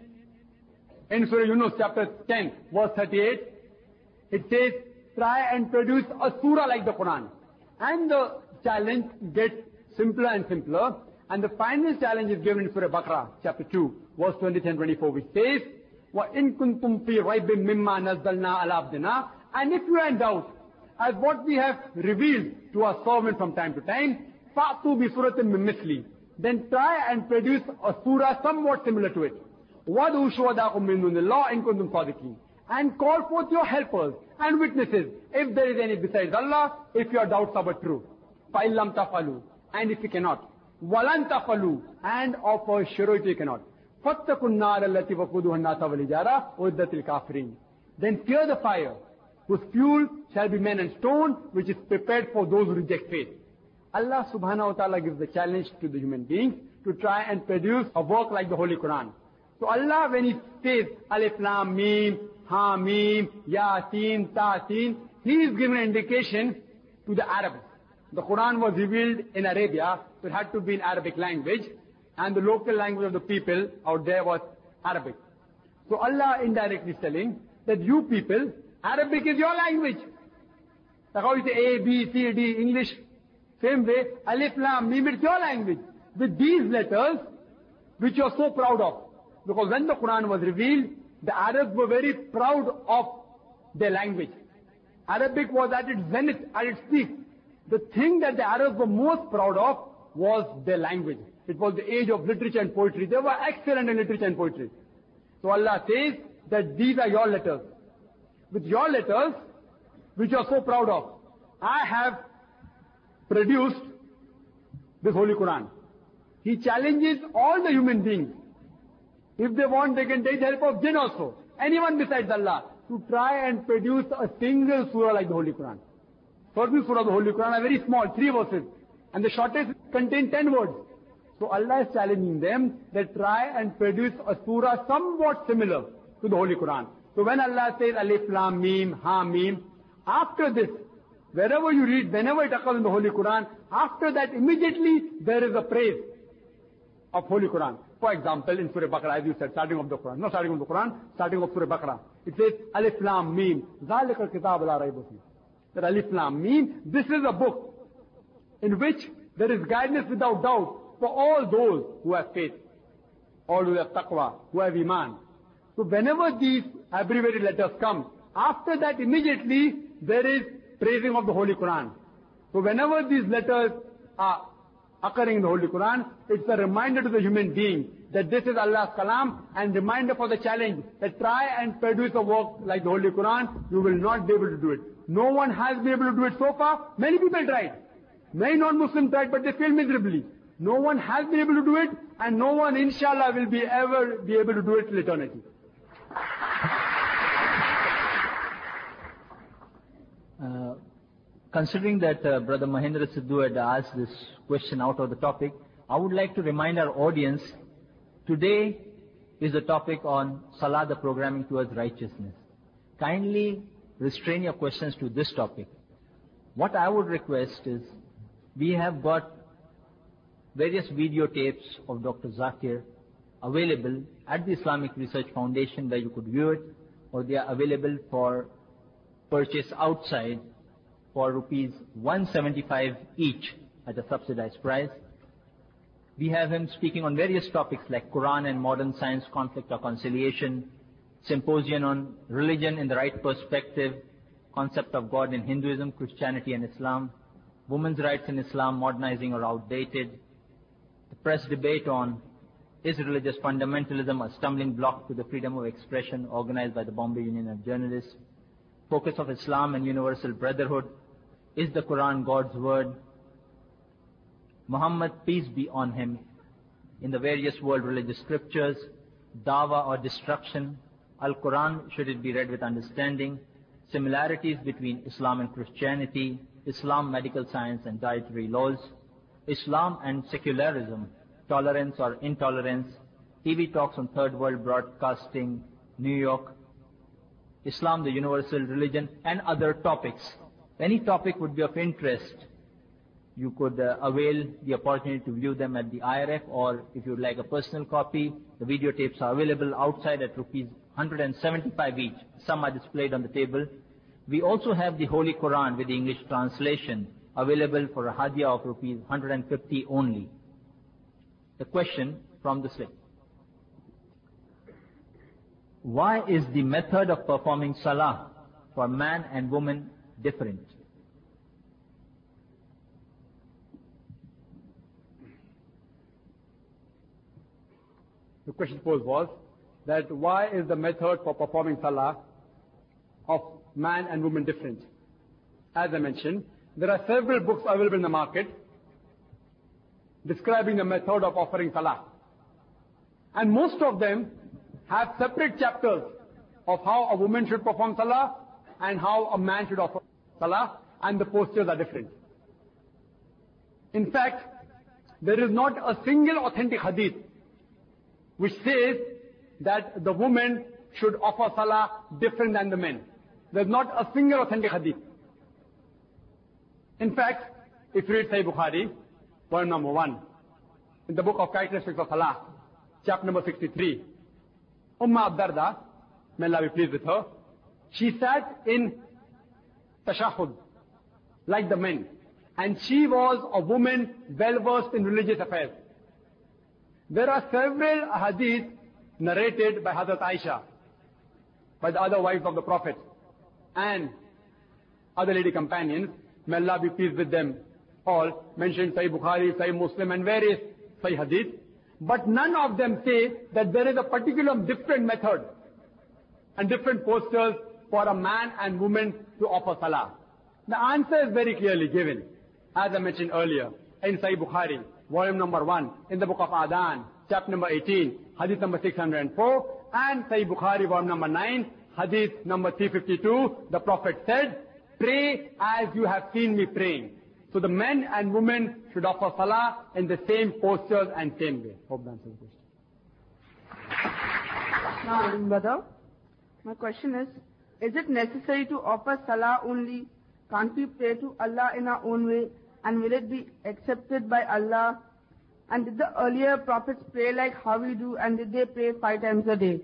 in Surah Yunus, chapter ten, verse thirty-eight, it says, try and produce a surah like the Quran. And the challenge gets simpler and simpler. And the final challenge is given in Surah Baqarah, chapter two, verse twenty-three and twenty-four, which says, وَإِن كُنْتُمْ فِي رَيْبٍ مِمَّا نَزَّلْنَا عَلَى عَبْدِنَا. And if you are in doubt, as what we have revealed to our servant from time to time, فَأْتُوا بِسُورَةٍ مِّن مِثْلِهِ. Then try and produce a surah somewhat similar to it. وَادْعُوا شُهَدَاءَكُم مِّن دُونِ اللَّهِ إِن كُنتُمْ صَادِقِينَ. And call forth your helpers and witnesses, if there is any besides Allah, if your doubts are but true. فَإِن لَمْ تَفْعَلُوا. And if you cannot. وَلَن تَفْعَلُوا. And of a surety you cannot. فَاتَّقُوا النَّارَ الَّتِي وَقُودُهَا النَّاسُ وَالْحِجَارَةُ أُعِدَّتْ لِلْكَافِرِينَ. Then fear the fire, whose fuel shall be men and stone, which is prepared for those who reject faith. Allah subhanahu wa ta'ala gives the challenge to the human beings to try and produce a work like the Holy Quran. So Allah, when He says Alif Lam Mim, Ha Mim, Yasin, Tasin, He is giving an indication to the Arabs. The Quran was revealed in Arabia, so it had to be in Arabic language, and the local language of the people out there was Arabic. So Allah indirectly is telling that you people, Arabic is your language. Like how you say A, B, C, D, English, same way, Alif Lam Mim, it's your language. With these letters, which you are so proud of. Because when the Quran was revealed, the Arabs were very proud of their language. Arabic was at its zenith, at its peak. The thing that the Arabs were most proud of was their language. It was the age of literature and poetry. They were excellent in literature and poetry. So Allah says that these are your letters. With your letters, which you are so proud of, I have produced this Holy Quran. He challenges all the human beings. If they want, they can take the help of jinn also. Anyone besides Allah, to try and produce a single surah like the Holy Quran. Certain surah of the Holy Quran are very small, three verses. And the shortest contain ten words. So Allah is challenging them that try and produce a surah somewhat similar to the Holy Quran. So when Allah says Alif Lam Mim, Ha Mim, after this, wherever you read, whenever it occurs in the Holy Quran, after that immediately there is a praise. of Holy Quran. For example, in Surah Baqarah, as you said, starting of the Quran, not starting of the Quran, starting of Surah Baqarah, it says, Alif Lam Mim, ذَلِكَ الْكِتَابُ لَا رَيْبَ فِيهِ. That Alif Lam Mim, this is a book in which there is guidance without doubt for all those who have faith, all who have taqwa, who have iman. So whenever these abbreviated letters come, after that immediately there is praising of the Holy Quran. So whenever these letters are occurring in the Holy Quran, it's a reminder to the human being that this is Allah's kalam, and reminder for the challenge that try and produce a work like the Holy Quran, you will not be able to do it. No one has been able to do it so far. Many people tried. Many non-Muslims tried, but they failed miserably. No one has been able to do it, and no one, inshallah, will be ever be able to do it till eternity. Uh, considering that uh, Brother Mahendra Sidhu had asked this question out of the topic, I would like to remind our audience, today is the topic on Salah, the programming towards righteousness. Kindly restrain your questions to this topic. What I would request is, we have got various videotapes of Doctor Zakir available at the Islamic Research Foundation where you could view it, or they are available for purchase outside for rupees one seventy-five each at a subsidized price. We have him speaking on various topics like Quran and modern science, conflict or conciliation, symposium on religion in the right perspective, concept of God in Hinduism, Christianity and Islam, women's rights in Islam, modernizing or outdated, the press debate on is religious fundamentalism a stumbling block to the freedom of expression, organized by the Bombay Union of Journalists, focus of Islam and universal brotherhood, is the Quran God's word, Muhammad, peace be on him, in the various world religious scriptures, Dawah or destruction, Al-Quran, should it be read with understanding, similarities between Islam and Christianity, Islam, medical science and dietary laws, Islam and secularism, tolerance or intolerance, T V talks on Third World Broadcasting, New York, Islam, the universal religion, and other topics. Any topic would be of interest. You could uh, avail the opportunity to view them at the I R F, or if you would like a personal copy, the videotapes are available outside at rupees one hundred seventy-five each. Some are displayed on the table. We also have the Holy Quran with the English translation available for a hadiyah of rupees one hundred fifty only. The question from the slip. Why is the method of performing salah for man and woman different? The question posed was that why is the method for performing salah of man and woman different? As I mentioned, there are several books available in the market describing the method of offering salah. And most of them have separate chapters of how a woman should perform salah and how a man should offer salah, and the postures are different. In fact, there is not a single authentic hadith which says that the woman should offer salah different than the men. There's not a single authentic hadith. In fact, if you read Sahih Bukhari, volume number one, in the book of characteristics of salah, chapter number sixty-three, Ummah Darda, may Allah be pleased with her, she sat in tashahhud, like the men, and she was a woman well versed in religious affairs. There are several hadiths narrated by Hazrat Aisha, by the other wives of the Prophet, and other lady companions, may Allah be pleased with them all, mentioned Sahih Bukhari, Sahih Muslim and various Sahih hadith, but none of them say that there is a particular different method and different postures for a man and woman to offer salah. The answer is very clearly given, as I mentioned earlier, in Sahih Bukhari, volume number one, in the book of Adhan, chapter number eighteen, hadith number six hundred four, and Sahih Bukhari, volume number nine, hadith number three fifty-two, the Prophet said, pray as you have seen me praying. So the men and women should offer salah in the same postures and same way. Hope that answers the question. Now, brother, my question is, is it necessary to offer salah only? Can't we pray to Allah in our own way? And will it be accepted by Allah? And did the earlier prophets pray like how we do, and did they pray five times a day?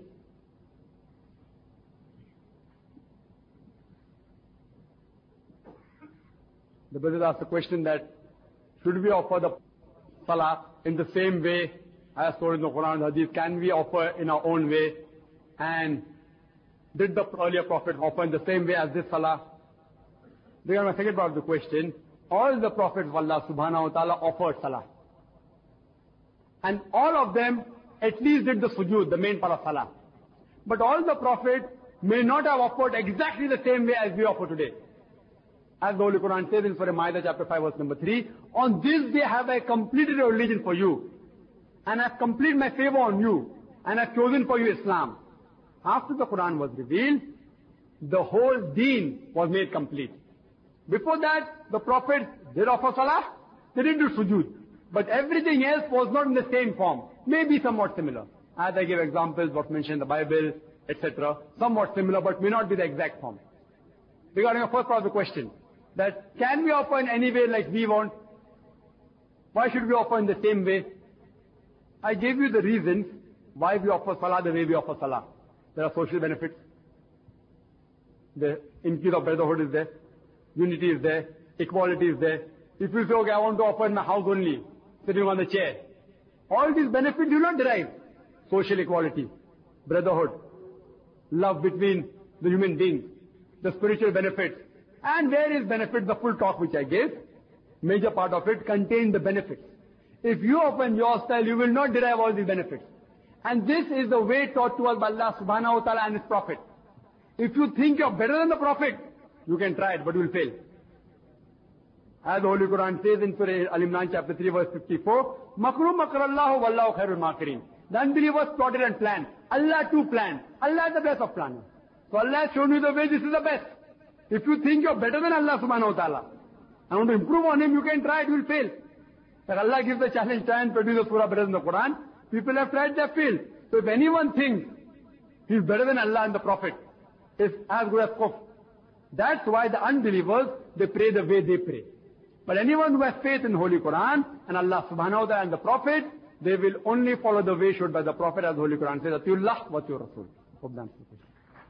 The brother asked the question that should we offer the salah in the same way as told in the Quran and Hadith? Can we offer in our own way? And did the earlier prophets offer in the same way as this salah? Regarding my second part of the question, all the prophets of Allah subhanahu wa ta'ala offered salah. And all of them at least did the sujood, the main part of salah. But all the prophets may not have offered exactly the same way as we offer today. As the Holy Quran says in Surah Ma'idah chapter five verse number three, on this day have I completed a religion for you, and I have completed my favor on you, and I have chosen for you Islam. After the Quran was revealed, the whole deen was made complete. Before that, the prophets did offer salah, they didn't do sujood. But everything else was not in the same form, maybe somewhat similar. As I gave examples, what mentioned in the Bible, et cetera, somewhat similar, but may not be the exact form. Regarding the first part of the question, that can we offer in any way like we want? Why should we offer in the same way? I gave you the reasons why we offer salah the way we offer salah. There are social benefits. The increase of brotherhood is there. Unity is there. Equality is there. If you say, okay, I want to offer in my house only, sitting on the chair, all these benefits you not derive. Social equality, brotherhood, love between the human beings, the spiritual benefits, and various benefits, the full talk which I gave, major part of it contained the benefits. If you open your style, you will not derive all these benefits. And this is the way taught to us by Allah subhanahu wa ta'ala and His Prophet. If you think you're better than the Prophet, you can try it, but you will fail. As the Holy Quran says in Surah Al-Imran chapter three verse fifty-four, Makru makrallahu wallahu khairul makirin. The unbelievers plotted and planned. Allah too planned. Allah is the best of planners. So Allah has shown you the way, this is the best. If you think you're better than Allah subhanahu wa ta'ala, and want to improve on Him, you can try it, you will fail. Like Allah gives the challenge, try and produce a surah better than the Quran. People have tried, they have failed. So if anyone thinks he's better than Allah and the Prophet, is as good as kufr. That's why the unbelievers, they pray the way they pray. But anyone who has faith in Holy Quran and Allah subhanahu wa ta'ala and the Prophet, they will only follow the way showed by the Prophet, as the Holy Quran says, Atiullah wa atiur Rasul. Hope that answers the question.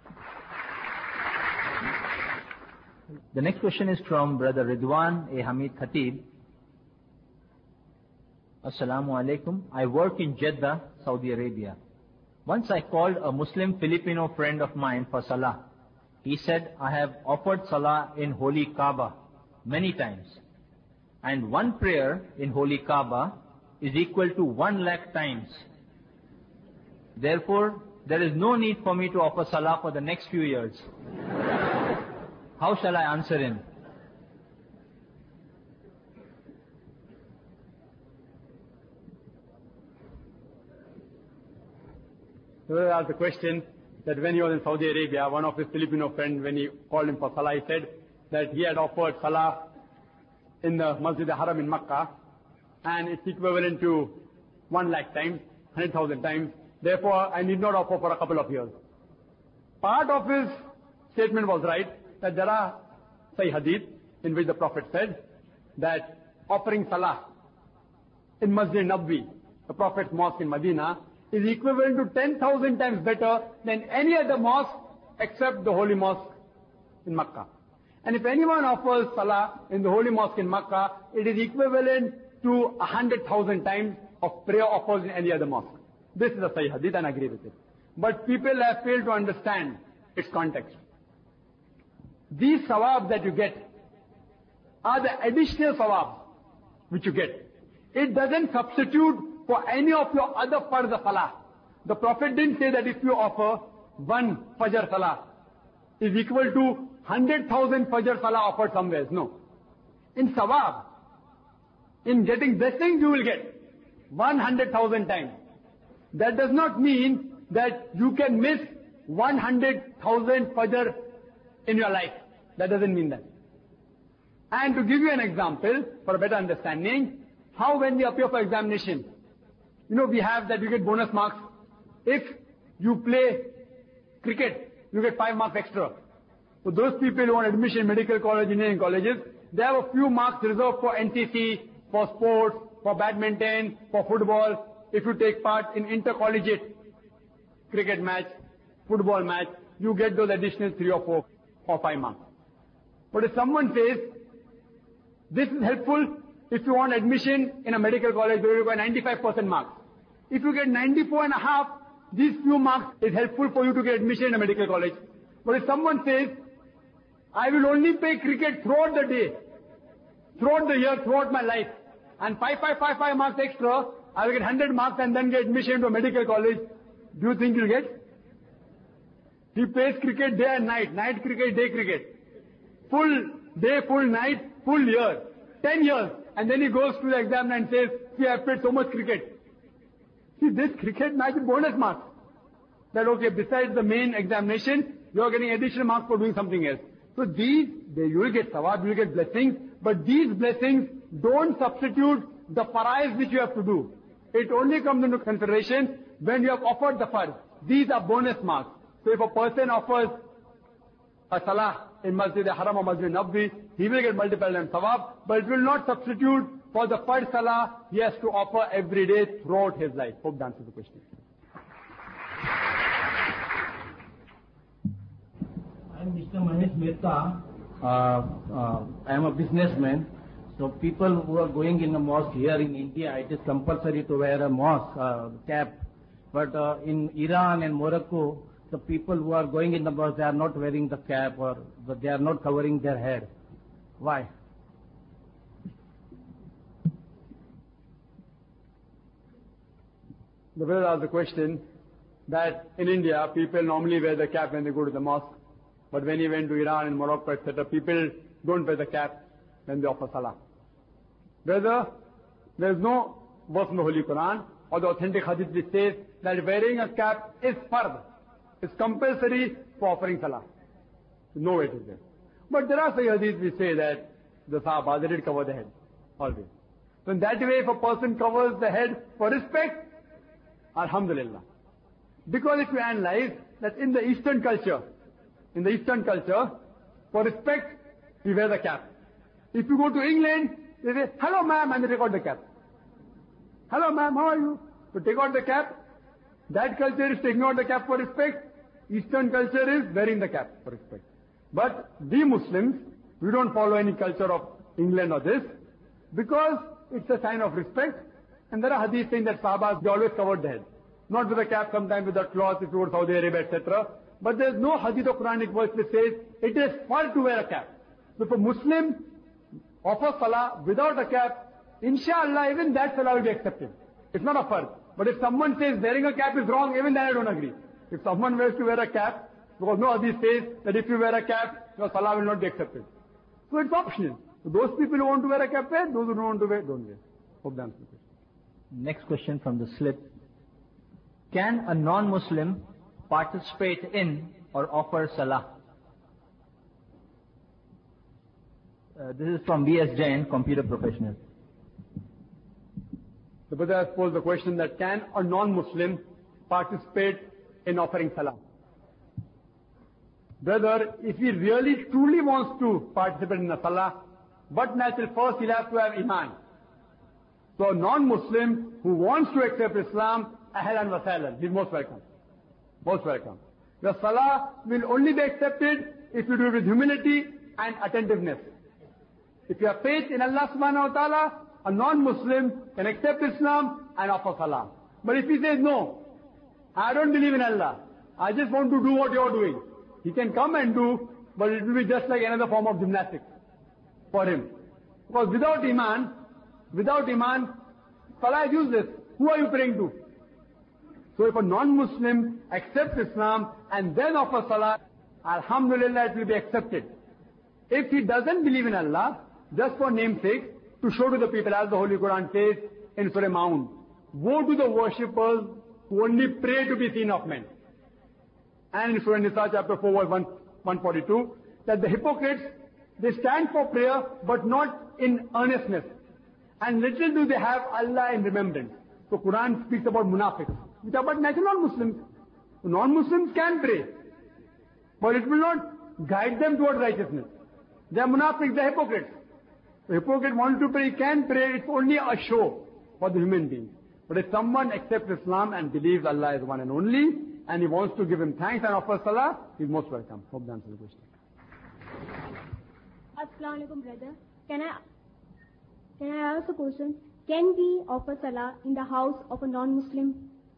The next question is from Brother Ridwan A. Hamid Khatib. Assalamu alaikum. I work in Jeddah, Saudi Arabia. Once I called a Muslim Filipino friend of mine for Salah. He said, I have offered Salah in Holy Kaaba many times. And one prayer in Holy Kaaba is equal to one lakh times. Therefore, there is no need for me to offer Salah for the next few years. How shall I answer him? So I asked the question that when he was in Saudi Arabia, one of his Filipino friends, when he called him for Salah, he said that he had offered Salah in the Masjid al-Haram in Makkah, and it's equivalent to one lakh times, one hundred thousand times. Therefore, I need not offer for a couple of years. Part of his statement was right, that there are Sahih Hadith in which the Prophet said that offering Salah in Masjid Nabwi, the Prophet's mosque in Medina, is equivalent to ten thousand times better than any other mosque except the Holy Mosque in Makkah. And if anyone offers Salah in the Holy Mosque in Makkah, it is equivalent to one hundred thousand times of prayer offers in any other mosque. This is a Sahih Hadith, and I agree with it. But people have failed to understand its context. These sawabs that you get are the additional sawabs which you get. It doesn't substitute for any of your other farz of Salah. The Prophet didn't say that if you offer one Fajr Salah is equal to one hundred thousand Fajr Salah offered somewhere. No. In sawab, in getting blessings you will get one hundred thousand times. That does not mean that you can miss one hundred thousand Fajr in your life. That doesn't mean that. And to give you an example, for a better understanding, how when we appear for examination, you know we have that we get bonus marks. If you play cricket, you get five marks extra. So those people who want admission in medical college, engineering colleges, they have a few marks reserved for N C C, for sports, for badminton, for football, if you take part in intercollegiate cricket match, football match, you get those additional three or four or five marks. But if someone says, this is helpful if you want admission in a medical college where you get ninety-five percent marks. If you get ninety-four and a half, these few marks is helpful for you to get admission in a medical college. But if someone says, I will only play cricket throughout the day, throughout the year, throughout my life, and five, five, five, five marks extra, I will get one hundred marks and then get admission into a medical college, do you think you'll get? He plays cricket day and night, night cricket, day cricket. Full day, full night, full year. Ten years. And then he goes to the exam and says, see, I've played so much cricket. See, this cricket match is bonus marks. That okay, besides the main examination, you are getting additional marks for doing something else. So these, they, you will get sawab, you will get blessings, but these blessings don't substitute the farais which you have to do. It only comes into consideration when you have offered the fard. These are bonus marks. So if a person offers a salah in Masjid Haram or Masjid Nabwi, he will get multiplied and sawab, but it will not substitute for the fard salah he has to offer every day throughout his life. Hope that answers the question. I'm Mister Manish Mehta. Uh, uh, I am a businessman. So people who are going in the mosque here in India, it is compulsory to wear a mosque uh, cap. But uh, in Iran and Morocco, the people who are going in the mosque, they are not wearing the cap or they are not covering their head. Why? The brother asked the question that in India, people normally wear the cap when they go to the mosque. But when he went to Iran and Morocco, et cetera, people don't wear the cap when they offer salah. Brother, there is no verse in the Holy Quran or the authentic hadith which says that wearing a cap is fard. It's compulsory for offering salah. No way to there. But there are some hadiths which say that the Sahaba, they did cover the head. Always. So in that way, if a person covers the head for respect, alhamdulillah. Because if you analyze that in the Eastern culture, in the Eastern culture, for respect, we wear the cap. If you go to England, they say, hello ma'am, and they take out the cap. Hello ma'am, how are you? To take out the cap, that culture is taking out the cap for respect. Eastern culture is wearing the cap for respect. But we Muslims, we don't follow any culture of England or this, because it's a sign of respect. And there are hadiths saying that Sahabas, they always covered the head. Not with a cap, sometimes with a cloth, if you go to Saudi Arabia, et cetera. But there's no hadith or Quranic verse that says it is fard to wear a cap. So if a Muslim offers salah without a cap, inshallah, even that salah will be accepted. It's not a fard. But if someone says wearing a cap is wrong, even then I don't agree. If someone wears to wear a cap, because no hadith says that if you wear a cap, your salah will not be accepted. So it's optional. So those people who want to wear a cap, wear. Those who don't want to wear, don't wear. Hope that answers the question. Next question from the slip. Can a non-Muslim participate in or offer salah? Uh, this is from B S Jain, computer professional. The brother has posed the question that can a non-Muslim participate in offering salah? Brother, if he really truly wants to participate in the salah, but natural first he'll have to have iman. So a non-Muslim who wants to accept Islam, ahlan wa sahlan, he's most welcome. Most welcome. The salah will only be accepted if you do it with humility and attentiveness. If you have faith in Allah subhanahu wa ta'ala, a non-Muslim can accept Islam and offer salah. But if he says, no, I don't believe in Allah, I just want to do what you are doing, he can come and do, but it will be just like another form of gymnastics for him. Because without iman, without iman, salah is useless. Who are you praying to? So if a non-Muslim accepts Islam and then offers salah, alhamdulillah, it will be accepted. If he doesn't believe in Allah, just for namesake, to show to the people, as the Holy Quran says in Surah Maun, woe to the worshippers who only pray to be seen of men. And in Surah Nisa chapter four verse one forty-two, that the hypocrites, they stand for prayer but not in earnestness. And little do they have Allah in remembrance. So Quran speaks about munafiqs, which are but natural non-Muslims. So non-Muslims can pray, but it will not guide them toward righteousness. They are munafiqs, they are hypocrites. The hypocrite wants to pray, he can pray, it's only a show. for the human beings. But if someone accepts Islam and believes Allah is one and only, and he wants to give him thanks and offer salah, he's most welcome. Hope that answers the question. Assalamu alaikum, brother. Can I, can I ask a question? Can we offer salah in the house of a non-Muslim?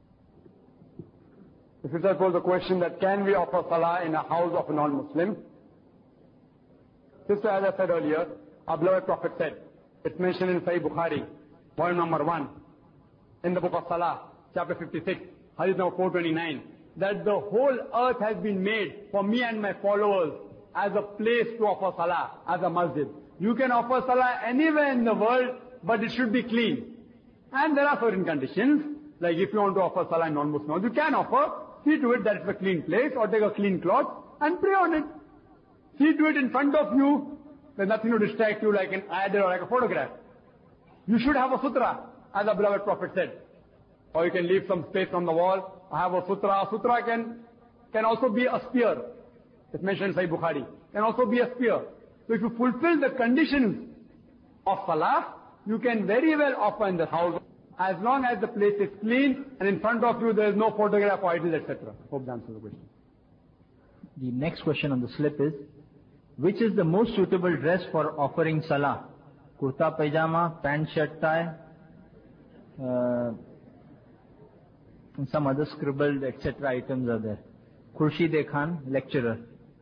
The sister posed the question that can we offer salah in a house of a non-Muslim? Sister, as I said earlier, our beloved Prophet said, it's mentioned in Sahih Bukhari, volume number one, in the book of Salah, chapter fifty-six, hadith number four twenty-nine, that the whole earth has been made for me and my followers as a place to offer salah, as a masjid. You can offer salah anywhere in the world, but it should be clean. And there are certain conditions, like if you want to offer salah in non-Muslims, you can offer, see to it that it's a clean place, or take a clean cloth and pray on it. See to it in front of you, there's nothing to distract you like an idol or like a photograph. You should have a sutra, as the beloved Prophet said. Or you can leave some space on the wall, have a sutra. A sutra can, can also be a spear. It's mentioned in Sahih Bukhari. Can also be a spear. So if you fulfill the conditions of salah, you can very well offer in the house, as long as the place is clean and in front of you there is no photograph or idols, et cetera. Hope that answers the question. The next question on the slip is, which is the most suitable dress for offering salah? Kurta, pajama, pant, shirt, tie, uh, and some other scribbled, et cetera items are there. Khurshid Khan, lecturer.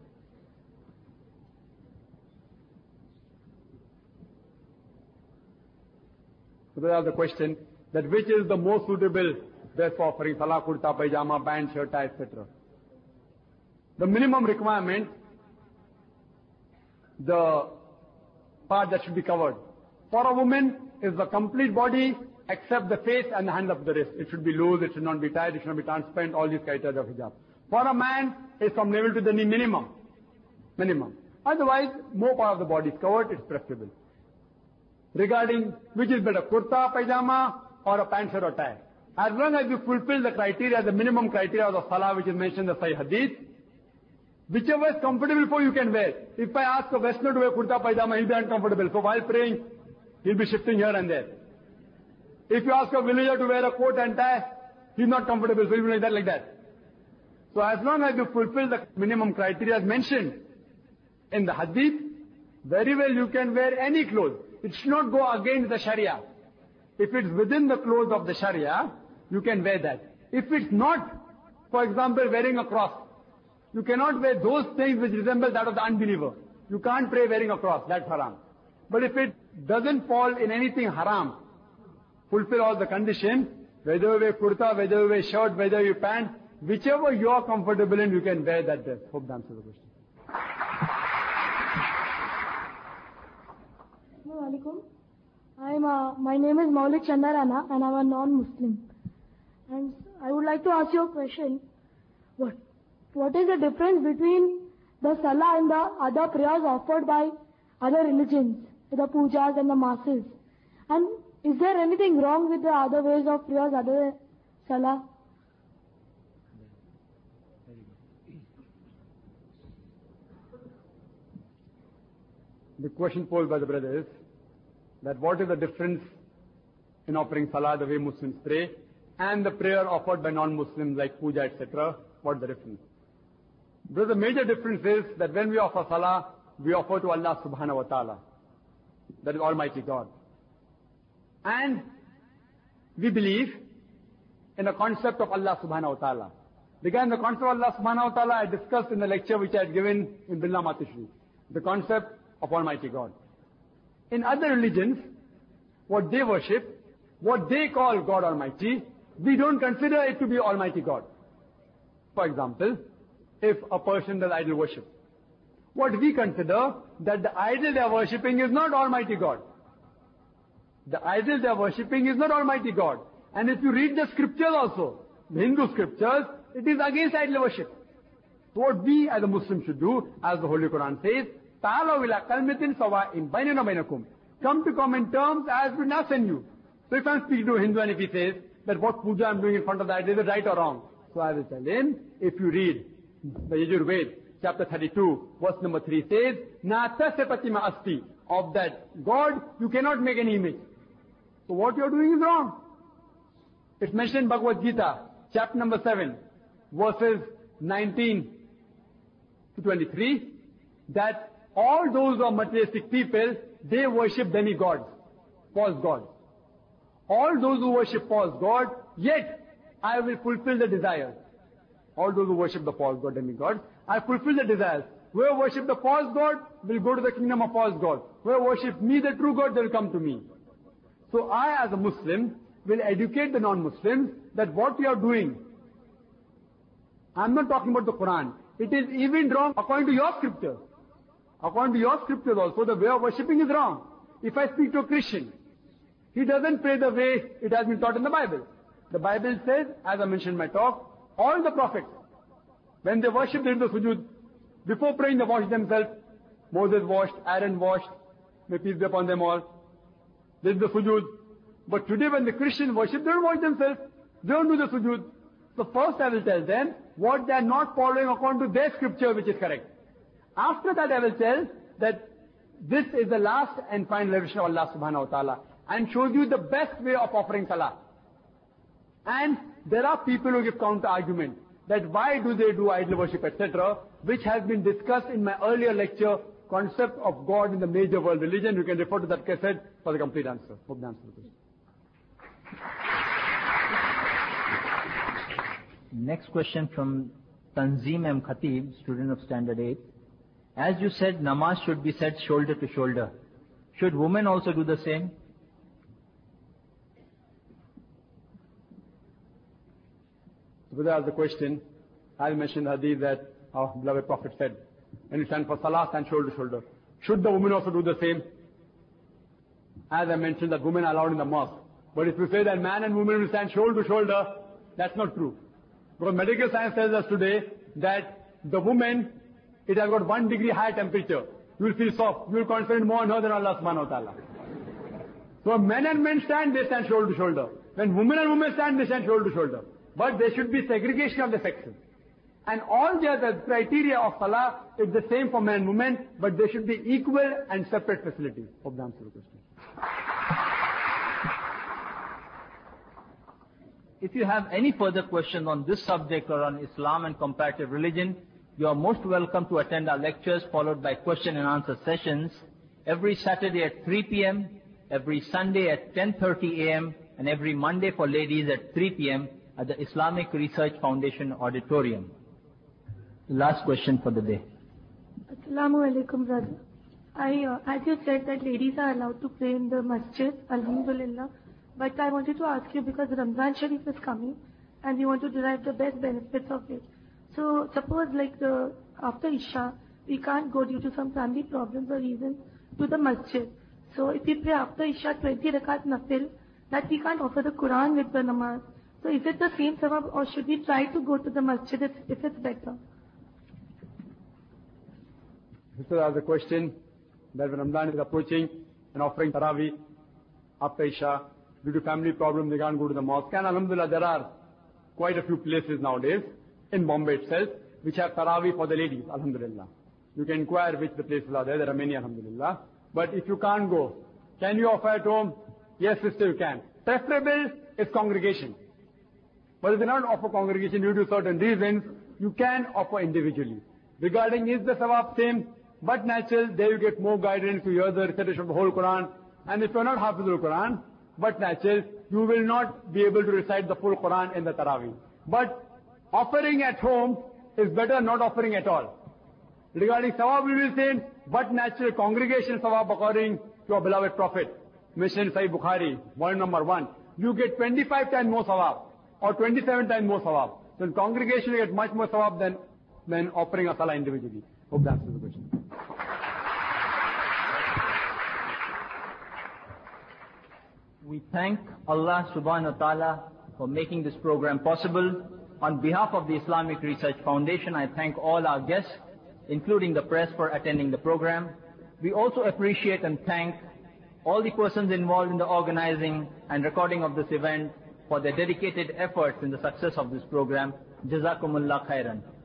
So there is the question that which is the most suitable dress for offering salah, kurta, pajama, pant, shirt, tie, et cetera. The minimum requirement, the part that should be covered. For a woman is the complete body except the face and the hand up to the wrist. It should be loose, it should not be tight, it should not be transparent, all these criteria of hijab. For a man, it's from navel to the knee minimum. Minimum. Otherwise, more part of the body is covered, it's preferable. Regarding which is better, kurta, pajama, or a pant, shirt or tie. As long as you fulfill the criteria, the minimum criteria of the salah which is mentioned in the Sahih Hadith, whichever is comfortable for you can wear. If I ask a Westerner to wear kurta, pajama, he'll be uncomfortable. So while praying, he'll be shifting here and there. If you ask a villager to wear a coat and tie, he's not comfortable, so he'll be like that, like that. So as long as you fulfill the minimum criteria as mentioned in the Hadith, very well you can wear any clothes. It should not go against the Sharia. If it's within the clothes of the Sharia, you can wear that. If it's not, for example, wearing a cross, you cannot wear those things which resemble that of the unbeliever. You can't pray wearing a cross, that's haram. But if it doesn't fall in anything haram, fulfill all the conditions, whether you wear kurta, whether you wear shirt, whether you pant, whichever you are comfortable in, you can wear that dress. Hope that answers the question. Assalamu alaikum. I'm, uh, my name is Maulik Chandarana and I'm a non-Muslim. And I would like to ask you a question. What, what is the difference between the salah and the other prayers offered by other religions, the pujas and the masses? And is there anything wrong with the other ways of prayers other than salah? The question posed by the brother is that what is the difference in offering salah the way Muslims pray and the prayer offered by non-Muslims like puja, et cetera. What is the difference? Brother, the major difference is that when we offer salah, we offer to Allah subhanahu wa ta'ala. That is Almighty God. And we believe in the concept of Allah subhanahu wa ta'ala. Again, the concept of Allah subhanahu wa ta'ala I discussed in the lecture which I had given in Bilna Matishri. The concept of Almighty God. In other religions, what they worship, what they call God Almighty, we don't consider it to be Almighty God. For example, if a person does idol worship, what we consider that the idol they are worshipping is not Almighty God. The idol they are worshipping is not Almighty God. And if you read the scriptures also, the Hindu scriptures, it is against idol worship. So what we as a Muslim should do, as the Holy Quran says, Ta'alaw ila kalmatin sawa'in bainana bainakum. Come to common terms as between us and you. So if I'm speaking to a Hindu and if he says that what puja I'm doing in front of that is it right or wrong? So I will tell him, if you read the Yajur Ved, chapter thirty-two, verse number three says, Na tasya pratima asti. Of that God, you cannot make any image. So what you are doing is wrong. It's mentioned in Bhagavad Gita, chapter number seven, verses nineteen to twenty-three, that all those who are materialistic people, they worship demigods, false gods. All those who worship false god, yet I will fulfill the desires. All those who worship the false god, demigods, I fulfill the desires. Whoever worship the false god will go to the kingdom of false god. Whoever worship me, the true god, they will come to me. So I, as a Muslim, will educate the non-Muslims that what we are doing, I'm not talking about the Quran. It is even wrong according to your scriptures. According to your scriptures also, the way of worshipping is wrong. If I speak to a Christian, he doesn't pray the way it has been taught in the Bible. The Bible says, as I mentioned in my talk, all the prophets, when they worship, they do the sujood. Before praying, they wash themselves. Moses washed, Aaron washed, may peace be upon them all. They did the sujood. But today when the Christians worship, they don't wash themselves. They don't do the sujood. So first I will tell them what they are not following according to their scripture, which is correct. After that I will tell that this is the last and final revelation of Allah subhanahu wa ta'ala, and shows you the best way of offering salah. And there are people who give counter argument that why do they do idol worship, et cetera, which has been discussed in my earlier lecture, Concept of God in the Major World Religion. You can refer to that cassette for the complete answer. Hope the answer is good. Next question from Tanzim M. Khatib, student of Standard eight. As you said, namaz should be said shoulder to shoulder. Should women also do the same? With that as the question, I'll mention the hadith that our beloved Prophet said, when you stand for salah, stand shoulder to shoulder. Should the women also do the same? As I mentioned, that women are allowed in the mosque. But if you say that man and woman will stand shoulder to shoulder, that's not true. Because medical science tells us today that the woman, it has got one degree higher temperature. You will feel soft. You will concentrate more on her than Allah subhanahu wa ta'ala. So when men and men stand, they stand shoulder to shoulder. When women and women stand, they stand shoulder to shoulder. But there should be segregation of the sexes. And all the other criteria of salah is the same for men and women, but there should be equal and separate facilities. Hope that answers the question. If you have any further questions on this subject or on Islam and comparative religion, you are most welcome to attend our lectures followed by question and answer sessions every Saturday at three p m, every Sunday at ten thirty a m and every Monday for ladies at three p m at the Islamic Research Foundation Auditorium. The last question for the day. Assalamu alaikum, brother. I, uh, as you said that ladies are allowed to pray in the masjid, alhamdulillah. But I wanted to ask you, because Ramzan Sharif is coming and we want to derive the best benefits of it. So suppose like the, after Isha, we can't go due to some family problems or reasons to the masjid. So if we pray after Isha twenty rakat nafil, that we can't offer the Quran with the namaz. So is it the same sabab, or should we try to go to the masjid if, if it's better? This is the question that when Ramadan is approaching and offering Taraweeh after Isha, due to family problems they can't go to the mosque. And alhamdulillah, there are quite a few places nowadays in Bombay itself which have Taraweeh for the ladies, alhamdulillah. You can inquire which the places are there. There are many, alhamdulillah. But if you can't go, can you offer at home? Yes, sister, you can. Preferable is congregation. But if you cannot offer congregation due to certain reasons, you can offer individually. Regarding is the sawab same, but natural, there you get more guidance to hear the recitation of the whole Quran. And if you are not Hafizul Quran, but natural, you will not be able to recite the full Quran in the Taraweeh. But offering at home is better than not offering at all. Regarding sawab, we will say, but natural congregation sawab according to our beloved Prophet, mentioned in Sahih Bukhari, volume number one, you get twenty-five times more sawab, or twenty-seven times more sawab. So in congregation you get much more sawab than, than offering a salah individually. Hope that answers the question. We thank Allah subhanahu wa ta'ala for making this program possible. On behalf of the Islamic Research Foundation, I thank all our guests, including the press, for attending the program. We also appreciate and thank all the persons involved in the organizing and recording of this event for their dedicated efforts in the success of this program. Jazakumullah khairan.